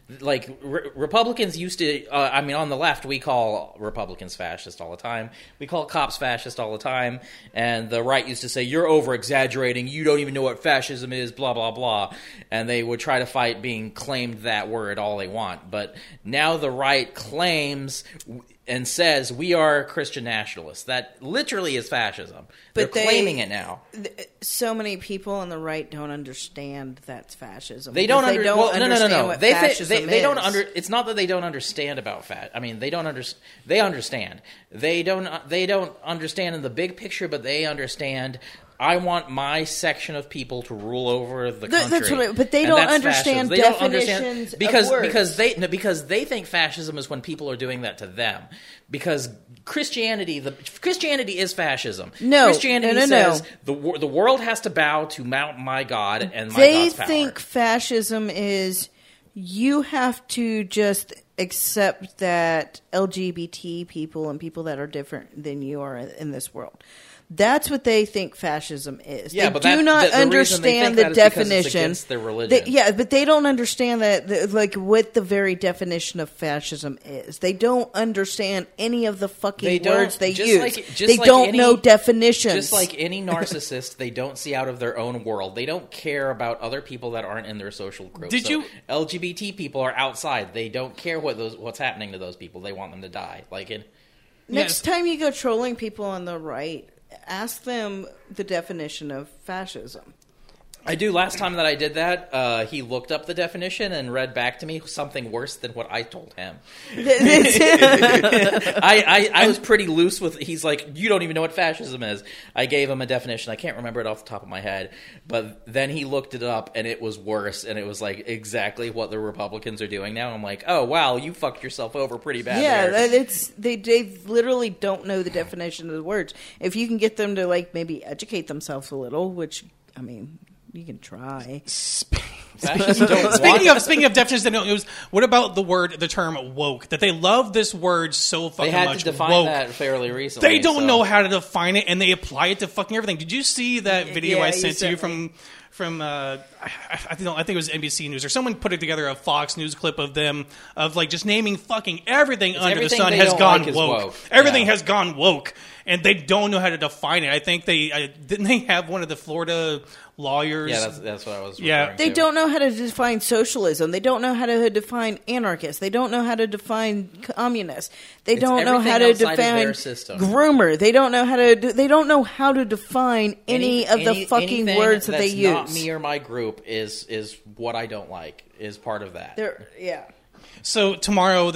like Republicans used to. I mean, on the left, we call Republicans fascist all the time. We call cops fascist all the time, and the right used to say you're over exaggerating. You don't even know what fascism is. Blah blah blah, and they would try to fight being claimed that word all they want. But now the right claims and says we are Christian nationalists. That literally is fascism. But They're claiming it now. So many people on the right don't understand that's fascism. They don't understand. Well, no. What They don't fascism is. It's not that they don't understand about I mean, they don't They understand. They don't understand in the big picture, but they understand. I want my section of people to rule over the country. That's what but they don't understand definitions of words. Because they think fascism is when people are doing that to them. Because Christianity is fascism. No, Christianity says the world has to bow to my God and my God's power. They think fascism is you have to just accept that LGBT people and people that are different than you are in this world. That's what they think fascism is. Yeah, they do not understand the definition. It's against their religion. But they don't understand that, like, what the very definition of fascism is. They don't understand any of the fucking words they use. They don't know definitions. Just like any narcissist, they don't see out of their own world. They don't care about other people that aren't in their social group. LGBT people are outside. They don't care what's happening to those people. They want them to die. Next time you go trolling people on the right, ask them the definition of fascism. I do. Last time that I did that, he looked up the definition and read back to me something worse than what I told him. I was pretty loose with. He's like, you don't even know what fascism is. I gave him a definition. I can't remember it off the top of my head, but then he looked it up and it was worse. And it was like exactly what the Republicans are doing now. I'm like, oh wow, you fucked yourself over pretty bad. Yeah, they literally don't know the definition of the words. If you can get them to maybe educate themselves a little, which I mean. You can try. Speaking of definitions, what about the term woke? That they love this word so fucking much. They had to define woke. that fairly recently. They don't know how to define it, and they apply it to fucking everything. Did you see that video I sent to you from I think it was NBC News or someone put it together, a Fox News clip of them just naming fucking everything under the sun has gone woke. Everything has gone woke, and they don't know how to define it. I think didn't they have one of the Florida lawyers? Yeah, that's what I was referring to. They don't know how to define socialism. They don't know how to define anarchists. They don't know how to define communists. They don't know how to define groomer. They don't know how to. They don't know how to define any of the fucking words that they use. Not me or my group is what I don't like. Is part of that. So tomorrow,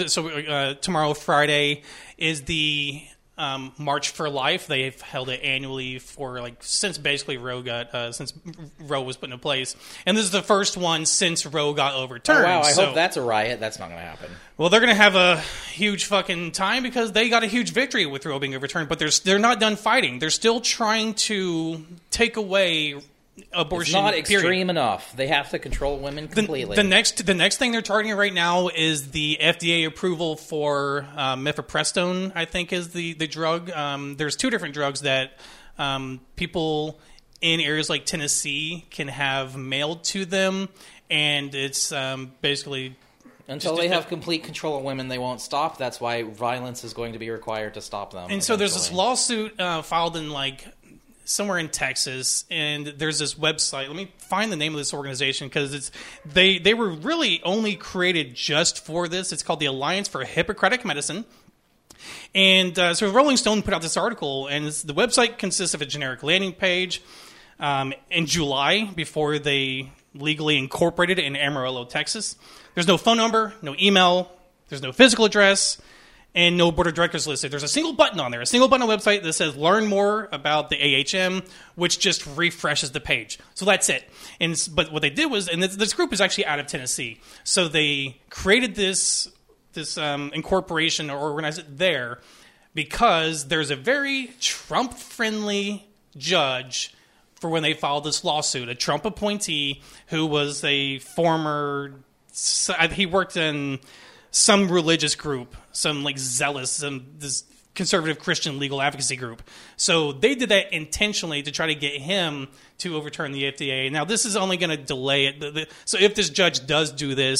Friday, is the March for Life. They've held it annually for since basically Roe was put into place, and this is the first one since Roe got overturned. Oh, wow, I hope that's a riot. That's not going to happen. Well, they're going to have a huge fucking time because they got a huge victory with Roe being overturned, but they're not done fighting. They're still trying to take away abortion. It's not extreme enough. They have to control women completely. The next thing they're targeting right now is the FDA approval for mifepristone, I think is the drug. There's two different drugs that people in areas like Tennessee can have mailed to them, and it's basically... Until they have complete control of women, they won't stop. That's why violence is going to be required to stop them. And so there's this lawsuit filed in somewhere in Texas, and there's this website. Let me find the name of this organization because they were really only created just for this. It's called the Alliance for Hippocratic Medicine. And so Rolling Stone put out this article, and the website consists of a generic landing page. In July, before they legally incorporated it in Amarillo, Texas, there's no phone number, no email, there's no physical address, and no board of directors listed. There's a single button on there, a single button on the website that says learn more about the AHM, which just refreshes the page. So that's it. But what they did was, and this group is actually out of Tennessee, so they created this incorporation or organized it there because there's a very Trump-friendly judge for when they filed this lawsuit, a Trump appointee who was a former, he worked in some religious group, some zealous, this conservative Christian legal advocacy group. So they did that intentionally to try to get him to overturn the FDA. Now, this is only going to delay it. So if this judge does do this,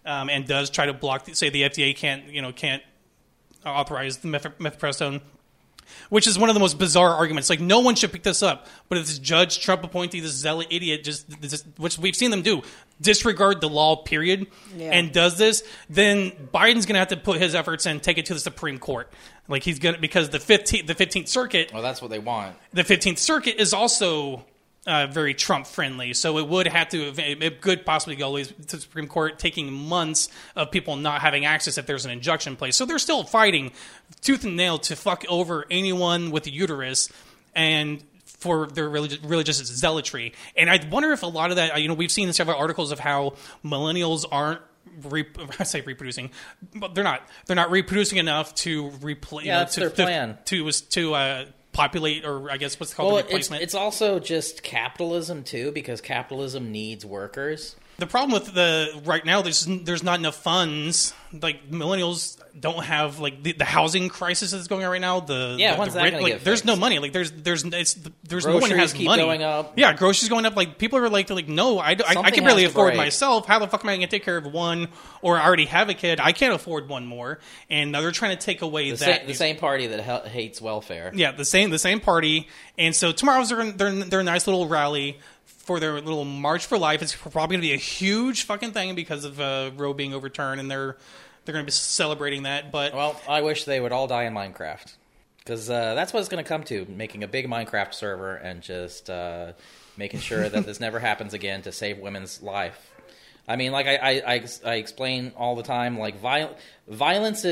and does try to block, say the FDA can't authorize the mifepristone, which is one of the most bizarre arguments. Like, no one should pick this up, but if this Judge Trump appointee, this zealot idiot, which we've seen them do, disregard the law, period, and does this, then Biden's going to have to put his efforts in, take it to the Supreme Court. Like, he's going to, because the 15th Circuit... Well, that's what they want. The 15th Circuit is also... very Trump friendly, so it could possibly go to the Supreme Court, taking months of people not having access if there's an injunction in place. So they're still fighting tooth and nail to fuck over anyone with a uterus, and for their religious zealotry. And I wonder if a lot of that, we've seen in several articles of how millennials aren't reproducing, but they're not reproducing enough to replace. Yeah, that's their plan to populate, or I guess what's called the replacement. It's also just capitalism too, because capitalism needs workers. The problem with right now, there's not enough funds. Like, millennials don't have, like, the housing crisis that's going on right now. When's that gonna get there's fixed? no money. Like, there's no one has keep money. Going up. Yeah, groceries going up. Like, people are like no, I can barely afford myself. How the fuck am I going to take care of one? Or I already have a kid. I can't afford one more. And now they're trying to take away the same party that hates welfare. Yeah, the same party. And so tomorrow's their nice little rally for their little March for Life. It's probably going to be a huge fucking thing because of Roe being overturned, and they're going to be celebrating that. But well, I wish they would all die in Minecraft, because that's what it's going to come to: making a big Minecraft server and just making sure that this never happens again to save women's life. I mean, like I explain all the time, like violence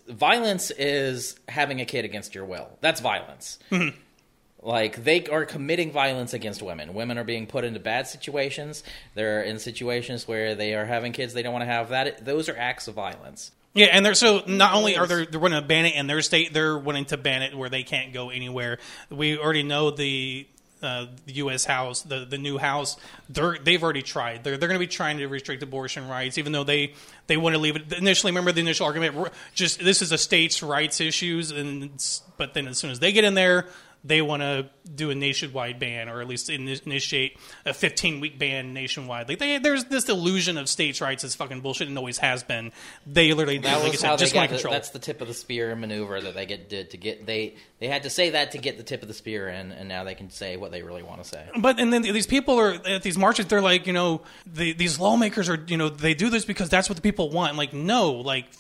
is having a kid against your will. That's violence. Mm-hmm. Like, they are committing violence against women. Women are being put into bad situations. They're in situations where they are having kids they don't want to have. Those are acts of violence. Yeah, and not only are they're wanting to ban it in their state, they're wanting to ban it where they can't go anywhere. We already know the U.S. House, the new House, they've already tried. They're going to be trying to restrict abortion rights, even though they want to leave it. Initially, remember the initial argument, just this is a states' rights issues, but then as soon as they get in there, they want to do a nationwide ban, or at least initiate a 15-week ban nationwide. Like, there's this illusion of states' rights is fucking bullshit, and always has been. They literally, just want control. That's the tip of the spear maneuver that they did to get. They had to say that to get the tip of the spear in, and now they can say what they really want to say. But and then these people are at these marches. They're like, these lawmakers are, they do this because that's what the people want. Like, no, like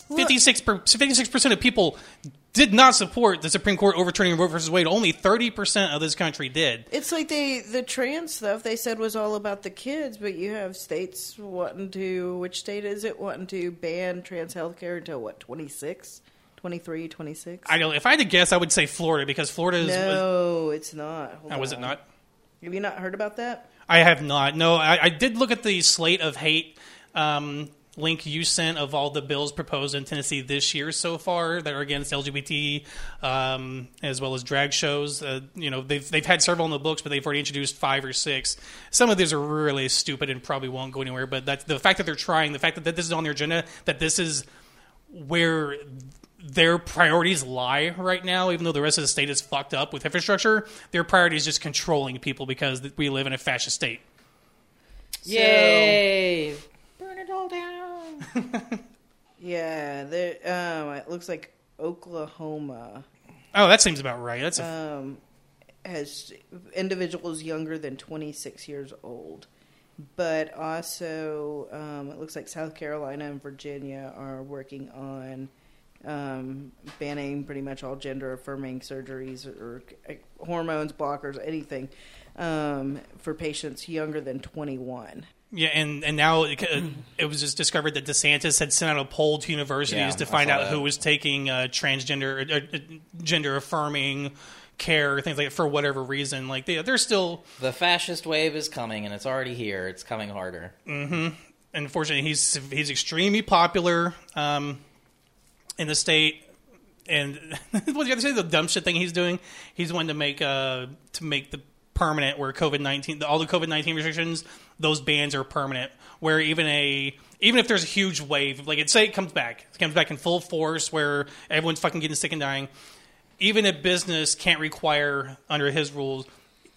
56% of people did not support the Supreme Court overturning Roe versus Wade. Only 30% of this country did. It's like the trans stuff they said was all about the kids, but you have states wanting to, which state is it, wanting to ban trans healthcare until, 26? 23, 26? I know. If I had to guess, I would say Florida, because Florida is... No, it's not. Was it not? Have you not heard about that? I have not. No, I did look at the slate of hate link you sent of all the bills proposed in Tennessee this year so far that are against LGBT, as well as drag shows. They've had several in the books, but they've already introduced 5 or 6. Some of these are really stupid and probably won't go anywhere. But that's the fact that they're trying, the fact that this is on their agenda, that this is where their priorities lie right now, even though the rest of the state is fucked up with infrastructure. Their priority is just controlling people because we live in a fascist state. Yay! Burn it all down. Yeah, it looks like Oklahoma. Oh, that seems about right. That's has individuals younger than 26 years old. But also, it looks like South Carolina and Virginia are working on banning pretty much all gender-affirming surgeries or hormones, blockers, anything for patients younger than 21. Yeah, and now it was just discovered that DeSantis had sent out a poll to universities to find out who was taking transgender, gender-affirming care, things like that, for whatever reason. Like, they're still... The fascist wave is coming, and it's already here. It's coming harder. Mm-hmm. Unfortunately, he's extremely popular in the state. And what you have to say, the dumb shit thing he's doing, he's wanting to make the permanent, where COVID-19, all the COVID-19 restrictions, those bans are permanent. Where even if there's a huge wave, like say it comes back in full force, where everyone's fucking getting sick and dying, even a business can't require, under his rules,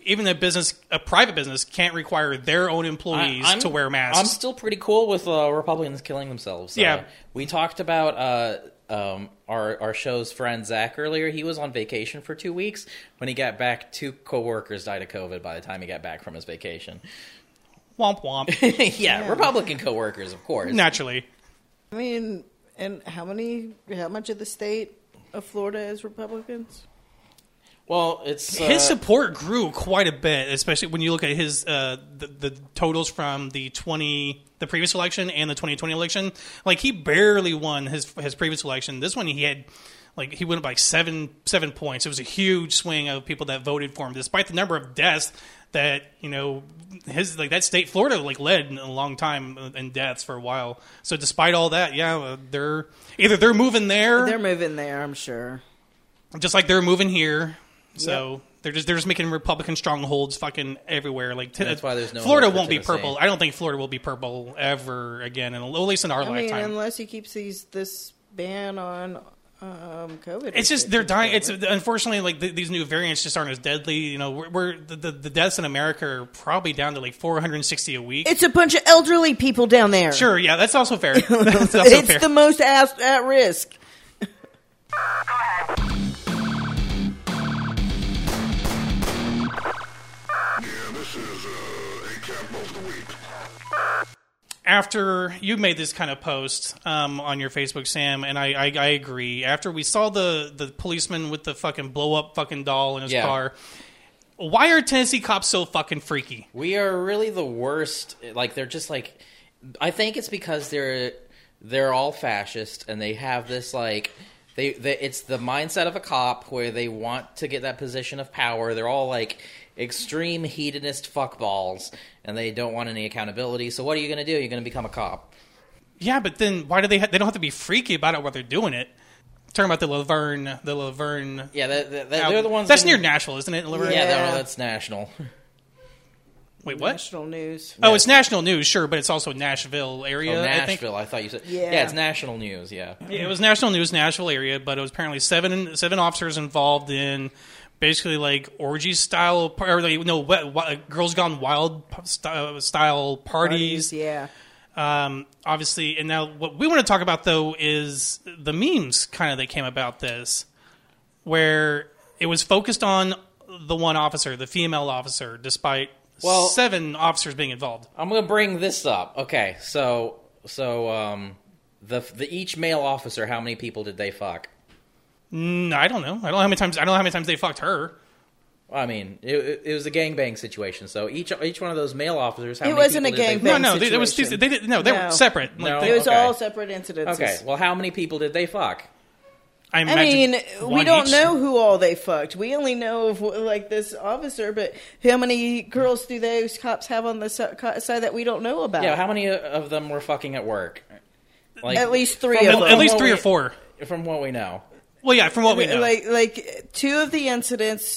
even a private business can't require their own employees to wear masks. I'm still pretty cool with Republicans killing themselves. Yeah. We talked about our show's friend Zach earlier. He was on vacation for 2 weeks. When he got back, 2 coworkers died of COVID by the time he got back from his vacation. Womp womp. Yeah, Republican coworkers, of course. Naturally. I mean, and how much of the state of Florida is Republicans? Well, it's his support grew quite a bit, especially when you look at his the totals from the previous election and the 2020 election. Like, he barely won his previous election. This one he had, like, he went up by 7 points. It was a huge swing of people that voted for him, despite the number of deaths that, you know, that state, Florida, like, led in a long time in deaths for a while. So despite all that, yeah, they're moving there. They're moving there, I'm sure. Just like they're moving here. So they're just making Republican strongholds fucking everywhere. Like, that's why there's no Florida hope for won't be Tennessee. purple. I don't think Florida will be purple ever again, and at least in our lifetime. I mean, unless he keeps this ban on COVID. It's just they're dying. It's unfortunately, like, these new variants just aren't as deadly. You know, we're the deaths in America are probably down to like 460 a week. It's a bunch of elderly people down there. Sure, yeah, that's also fair. That's also It's fair. the most at risk. After you made this kind of post on your Facebook, Sam, and I agree. After we saw the policeman with the fucking blow up fucking doll in his car, why are Tennessee cops so fucking freaky? We are really the worst. Like, they're just like, I think it's because they're all fascist and they have this, like, it's the mindset of a cop where they want to get that position of power. They're all like extreme hedonist fuckballs, and they don't want any accountability. So what are you going to do? You're going to become a cop. Yeah, but then why do they don't have to be freaky about it while they're doing it? Talking about the Laverne. Yeah, they're the ones. That's near Nashville, isn't it? Laverne? Yeah, that's national. Wait, what? National news. Oh, it's national news, sure, but it's also Nashville area. Oh, I think. Nashville. I thought you said. Yeah. It's national news. Yeah. Yeah, it was national news, Nashville area, but it was apparently seven officers involved in basically like orgy style, or Girls Gone Wild style parties. Yeah. Obviously, and now what we want to talk about though is the memes kind of that came about this, where it was focused on the one officer, the female officer, despite 7 officers being involved. I'm going to bring this up. Okay, so the each male officer, how many people did they fuck? I don't know. I don't know how many times they fucked her. I mean, it was a gangbang situation. So each one of those male officers, how It many wasn't people a did they gangbang fuck? No, they were situation. separate. No. Like, It was Okay. all separate incidences. Okay, well, how many people did they fuck? I I mean, imagine we one don't each. know who all they fucked. We only know of, like, this officer, but how many girls do those cops have on the side that we don't know about? Yeah, how many of them were fucking at work? Like, At least 3 from of At, them. at least what 3 or we- 4. From what we know. Well, yeah, from what we know. Like 2 of the incidents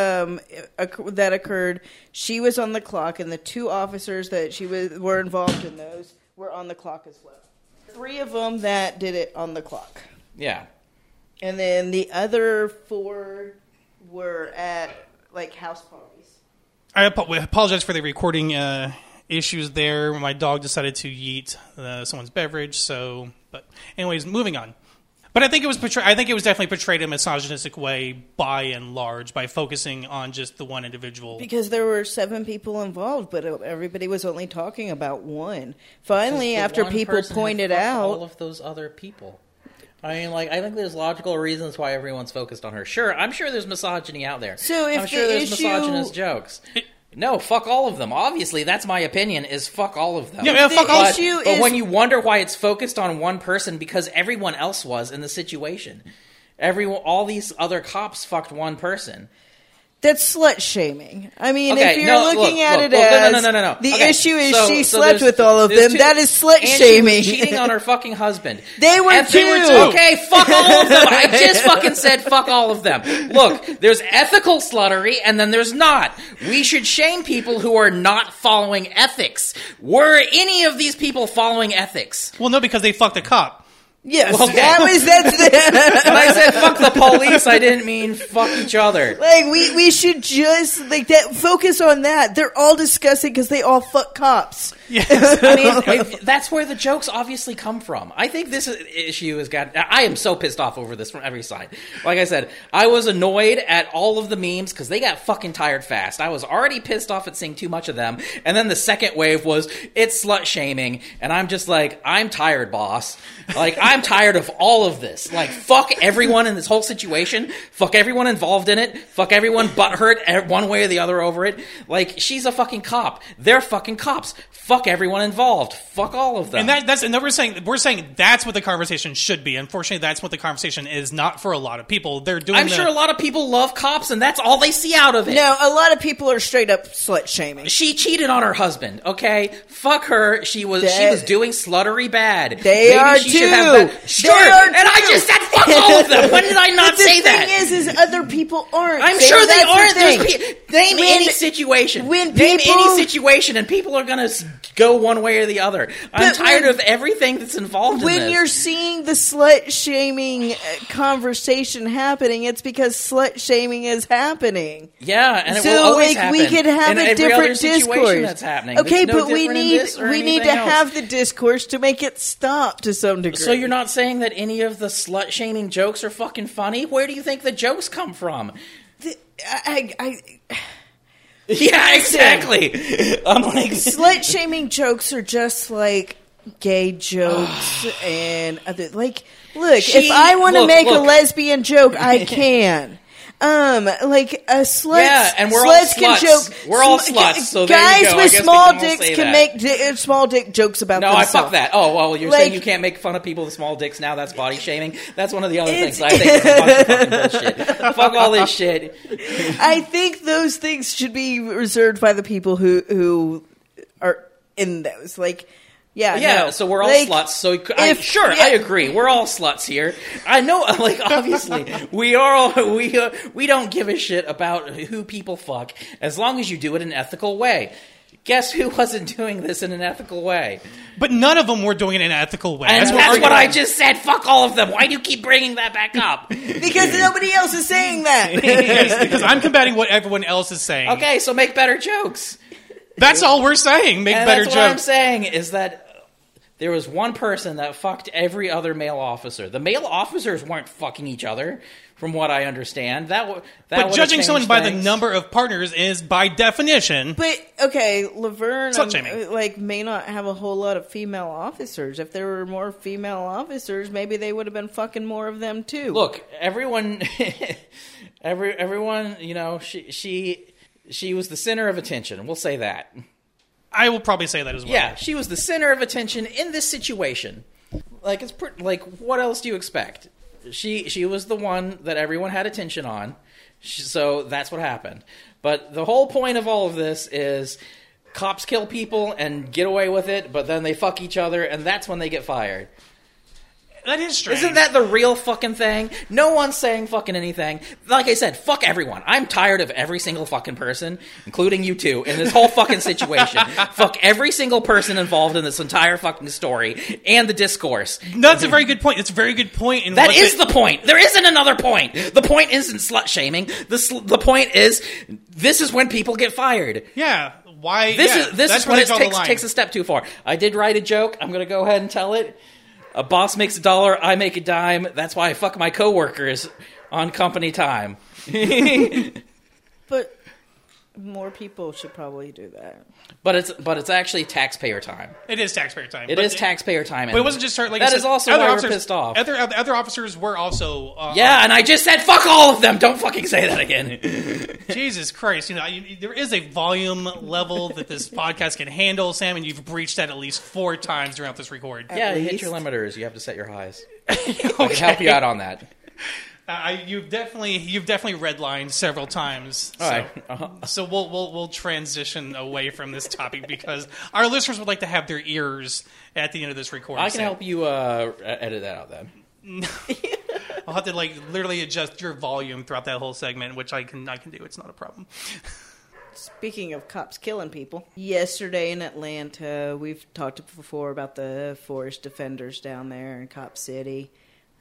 that occurred, she was on the clock, and the 2 officers that were involved in those were on the clock as well. 3 of them that did it on the clock. Yeah. And then the other 4 were at, like, house parties. I apologize for the recording issues there. My dog decided to yeet someone's beverage. But anyways, moving on. But I think it was definitely portrayed in a misogynistic way by and large, by focusing on just the one individual. Because there were 7 people involved, but everybody was only talking about 1. Finally, Because the after one people person had pointed fucked out... all of those other people. I mean, like, I think there's logical reasons why everyone's focused on her. Sure, I'm sure there's misogyny out there. So if I'm sure the there's issue- misogynist jokes. No, fuck all of them. Obviously, that's my opinion, is fuck all of them. Yeah, fuck all- The issue But is... when you wonder why it's focused on one person, because everyone else was in the situation. All these other cops fucked one person. That's slut shaming. I mean, Okay, if you're no, looking look, at look, it as no. the Okay, issue is so she there's- slept with all of there's them, that is slut and shaming. she was cheating on her fucking husband. They were And too. Okay, fuck all of them. I just fucking said fuck all of them. Look, there's ethical sluttery, and then there's not. We should shame people who are not following ethics. Were any of these people following ethics? Well, no, because they fucked a cop. Yes, Okay. that's When I said fuck fuck the police. I didn't mean fuck each other. Like, we should just, like, that focus on that. They're all discussing because they all fuck cops. I mean, that's where the jokes obviously come from. I think this issue has got... I am so pissed off over this from every side. Like I said, I was annoyed at all of the memes because they got fucking tired fast. I was already pissed off at seeing too much of them. And then the second wave was, it's slut-shaming. And I'm just like, I'm tired, boss. Like, I'm tired of all of this. Like, fuck everyone in this whole situation. Fuck everyone involved in it. Fuck everyone butthurt one way or the other over it. Like, she's a fucking cop. They're fucking cops. Fuck everyone involved. Fuck all of them. And then we're saying that's what the conversation should be. Unfortunately, that's what the conversation is not for a lot of people. They're doing. I'm sure a lot of people love cops, and that's all they see out of it. No, a lot of people are straight up slut shaming. She cheated on her husband. Okay, fuck her. She was doing sluttery bad. They Maybe are she too. should have that. Sure, and I just said fuck all of them. When did I not say that? The thing is other people aren't. I'm Sam, sure they that's aren't. the thing. Name any situation. Name any situation, and people are gonna go one way or the other. I'm tired of everything that's involved in this. When you're seeing the slut shaming conversation happening, it's because slut shaming is happening. Yeah, and it so, will always happen. We could have in a every other different situation discourse. That's happening. Okay, It's no but we different in this or need to anything else. have the discourse to make it stop to some degree. So you're not saying that any of the slut shaming jokes are fucking funny? Where do you think the jokes come from? Yeah, exactly. I'm like, slut shaming jokes are just like gay jokes and other. Like, look, if I want to make a lesbian joke, I can. Like a slut. Yeah, and we're all sluts can sluts. joke. We're all sluts. So there guys you go. with I guess small we can all dicks say can that. make small dick jokes about No, themselves. I fuck that. Oh, well, you're Like- saying you can't make fun of people with small dicks now? That's body shaming? That's one of the other things I think is a bunch of fucking bullshit. Fuck all this shit. I think those things should be reserved by the people who are in those. Like, yeah, no. So we're all Like, sluts. So if- I agree. We're all sluts here. I know, like, obviously, we don't give a shit about who people fuck as long as you do it in an ethical way. Guess who wasn't doing this in an ethical way? But none of them were doing it in an ethical way. And that's what I just said. Fuck all of them. Why do you keep bringing that back up? Because nobody else is saying that. because I'm combating what everyone else is saying. Okay, so make better jokes. That's all we're saying. Make And better that's what I'm jokes. saying is that there was one person that fucked every other male officer. The male officers weren't fucking each other, from what I understand. But judging someone by the number of partners is, by definition... But okay, Laverne Slut shaming. may not have a whole lot of female officers. If there were more female officers, maybe they would have been fucking more of them too. Look, everyone, you know, she was the center of attention. We'll say that. I will probably say that as well. Yeah, she was the center of attention in this situation. Like, what else do you expect? She was the one that everyone had attention on, so that's what happened. But the whole point of all of this is cops kill people and get away with it, but then they fuck each other, and that's when they get fired. That is strange. Isn't that the real fucking thing? No one's saying fucking anything. Like I said, fuck everyone. I'm tired of every single fucking person, including you two, in this whole fucking situation. Fuck every single person involved in this entire fucking story and the discourse. That's a very good point. It's a very good point. That is the point. There isn't another point. The point isn't slut shaming. The point is, this is when people get fired. Yeah. Why? This that's is where when they it draw the line. takes a step too far. I did write a joke. I'm going to go ahead and tell it. A boss makes $1, I make a dime. That's why I fuck my coworkers on company time. But more people should probably do that. But it's actually taxpayer time. It is taxpayer time. It is taxpayer time. But it wasn't just like that I said, is also other why officers, we're pissed off. Other officers were also. Yeah, and I just said fuck all of them. Don't fucking say that again. Jesus Christ! You know, there is a volume level that this podcast can handle, Sam, and you've breached that at least 4 times throughout this record. Yeah, you hit your limiters. You have to set your highs. I can help you out on that. You've definitely redlined several times. All so, right. So we'll transition away from this topic because our listeners would like to have their ears at the end of this recording. I can help you edit that out then. I'll have to literally adjust your volume throughout that whole segment, which I can do. It's not a problem. Speaking of cops killing people, yesterday in Atlanta, we've talked before about the forest defenders down there in Cop City.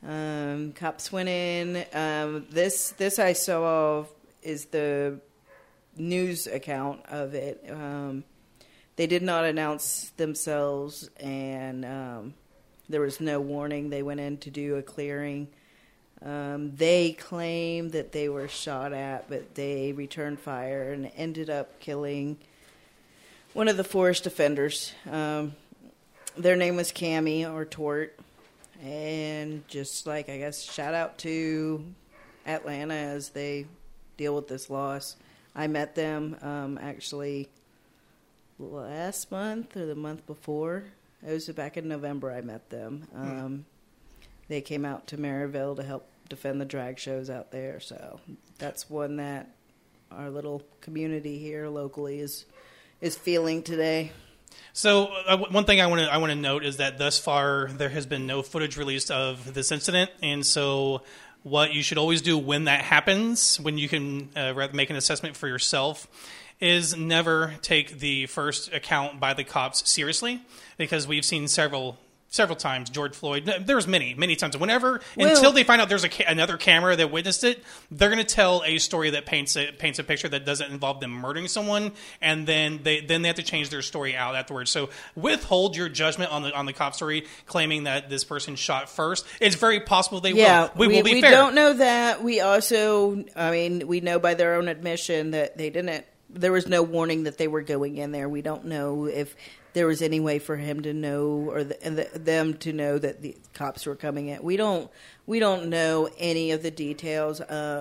Cops went in. This I saw is the news account of it. They did not announce themselves, and there was no warning. They went in to do a clearing. They claimed that they were shot at, but they returned fire and ended up killing one of the forest offenders. Their name was Cammy or Tort. And just like, I guess, shout out to Atlanta as they deal with this loss. I met them actually last month or the month before. It was back in November I met them. They came out to Maryville to help defend the drag shows out there. So that's one that our little community here locally is feeling today. So one thing I want to note is that thus far there has been no footage released of this incident, and so what you should always do when that happens, when you can make an assessment for yourself, is never take the first account by the cops seriously, because we've seen several times George Floyd. There was many times. Until they find out there's another camera that witnessed it, they're going to tell a story that paints a picture that doesn't involve them murdering someone, and then they have to change their story out afterwards. So withhold your judgment on the cop story, claiming that this person shot first. It's very possible they will. We will be fair. We don't know that. We also, we know by their own admission that they didn't. There was no warning that they were going in there. We don't know if there was any way for him to know, or them to know that the cops were coming in. We don't know any of the details.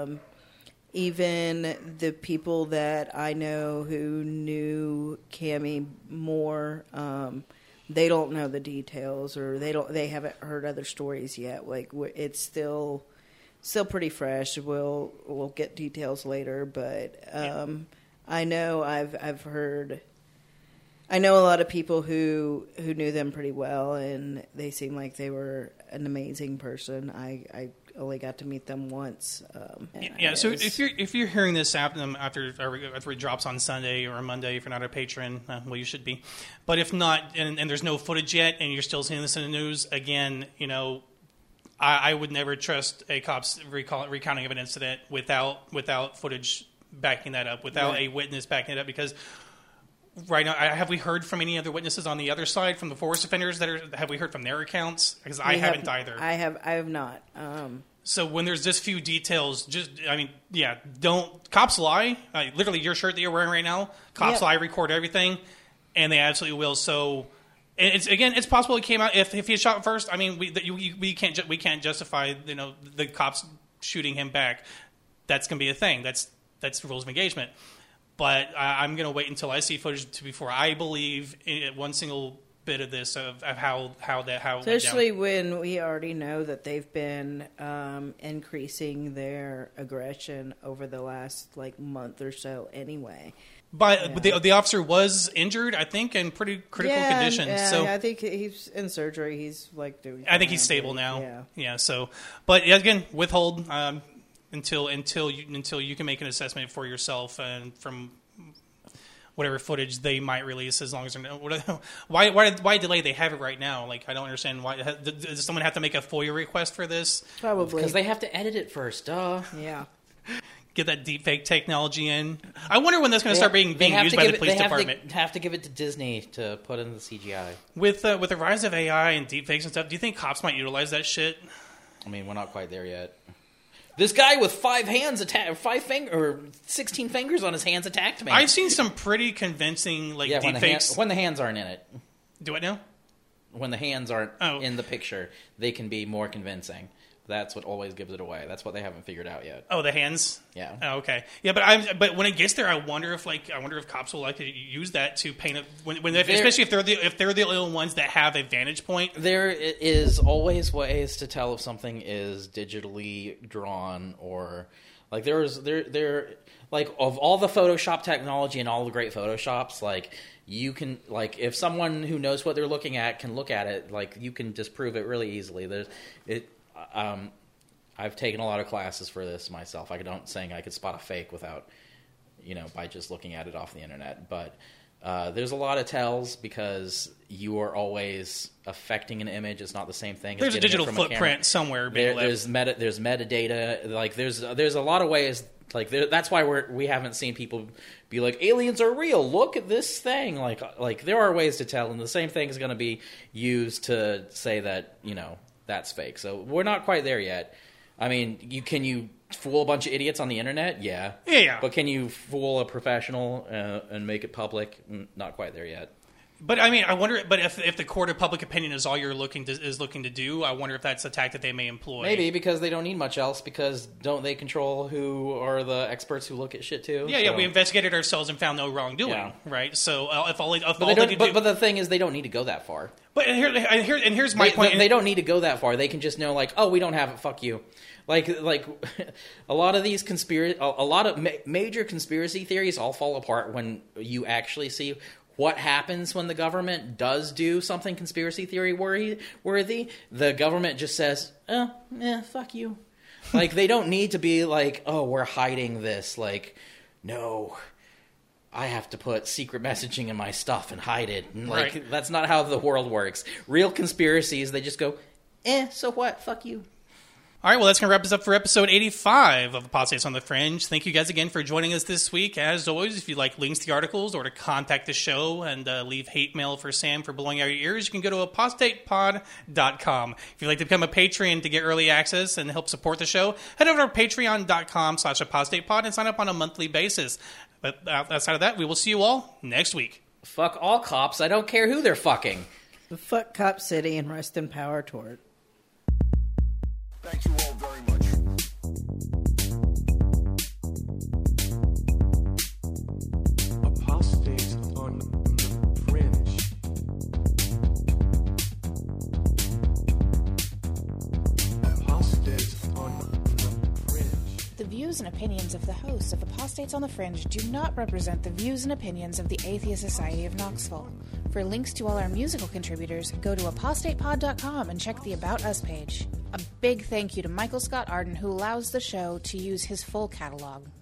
Even the people that I know who knew Cammy more, they don't know the details, or they haven't heard other stories yet. Like, it's still pretty fresh. We'll get details later, but I know I've heard. I know a lot of people who knew them pretty well, and they seemed like they were an amazing person. I only got to meet them once. So if you're hearing this after it drops on Sunday or Monday, if you're not a patron, well, you should be. But if not, and there's no footage yet, and you're still seeing this in the news, again, I would never trust a cop's recounting of an incident without footage backing that up, without a witness backing it up, because right now, have we heard from any other witnesses on the other side, from the forest offenders have we heard from their accounts? Because I haven't either. I have not. So when there's this few details, don't cops lie? Literally, your shirt that you're wearing right now, cops lie, record everything, and they absolutely will. So it's possible it came out if he shot first. We can't justify the cops shooting him back. That's going to be a thing. That's the rules of engagement. But I'm going to wait until I see footage before I believe in one single bit of this of how especially when we already know that they've been increasing their aggression over the last month or so anyway. But the officer was injured, I think, in pretty critical condition. So I think he's in surgery. He's doing. I think he's stable now. Yeah. So, but again, withhold. Until you can make an assessment for yourself, and from whatever footage they might release, as long as why delay? They have it right now. I don't understand why. Does someone have to make a FOIA request for this? Probably, because they have to edit it first. Yeah. Get that deepfake technology in. I wonder when that's going to start being used by the police department. They have to give it to Disney to put in the CGI. With the rise of AI and deepfakes and stuff, do you think cops might utilize that shit? We're not quite there yet. This guy with 16 fingers on his hands attacked me. I've seen some pretty convincing deepfakes. When the hands aren't in it. Do it now? When the hands aren't in the picture, they can be more convincing. That's what always gives it away. That's what they haven't figured out yet. Oh, the hands? Yeah. Oh, okay. Yeah, but when it gets there, I wonder if cops will like to use that to paint especially if they're the only ones that have a vantage point. There is always ways to tell if something is digitally drawn, or of all the Photoshop technology and all the great Photoshops, you can if someone who knows what they're looking at can look at it, you can disprove it really easily. I've taken a lot of classes for this myself. I don't saying I could spot a fake without, by just looking at it off the internet. But There's a lot of tells because you are always affecting an image. It's not the same thing. There's as a getting it digital from a footprint camera. somewhere being There's metadata. Like there's a lot of ways. Like that's why we haven't seen people be like, aliens are real. Look at this thing. Like there are ways to tell, and the same thing is going to be used to say that that's fake. So we're not quite there yet. I mean, can you fool a bunch of idiots on the internet? Yeah. But can you fool a professional and make it public? Not quite there yet. But I mean, I wonder. But if the court of public opinion is all you're looking to do, I wonder if that's a tactic they may employ. Maybe because they don't need much else. Because don't they control who are the experts who look at shit too? Yeah, yeah. We investigated ourselves and found no wrongdoing. Right. So but the thing is, they don't need to go that far. But here's my point. They don't need to go that far. They can just know, like, oh, we don't have it. Fuck you. Like a lot of these major conspiracy theories all fall apart when you actually see what happens when the government does do something conspiracy theory worthy. The government just says, fuck you. Like, they don't need to be like, oh, we're hiding this. Like, no, I have to put secret messaging in my stuff and hide it. And like, That's not how the world works. Real conspiracies, they just go, so what? Fuck you. All right, well, that's going to wrap us up for episode 85 of Apostates on the Fringe. Thank you guys again for joining us this week. As always, if you'd like links to the articles or to contact the show and leave hate mail for Sam for blowing out your ears, you can go to apostatepod.com. If you'd like to become a Patreon to get early access and help support the show, head over to patreon.com/apostatepod and sign up on a monthly basis. But outside of that, we will see you all next week. Fuck all cops. I don't care who they're fucking. Fuck Cop City and rest in power, Tort. Thank you all very much. Apostates on the Fringe. Apostates on the Fringe. The views and opinions of the hosts of Apostates on the Fringe do not represent the views and opinions of the Atheist Society of Knoxville. For links to all our musical contributors, go to apostatepod.com and check the About Us page. A big thank you to Michael Scott Arden, who allows the show to use his full catalog.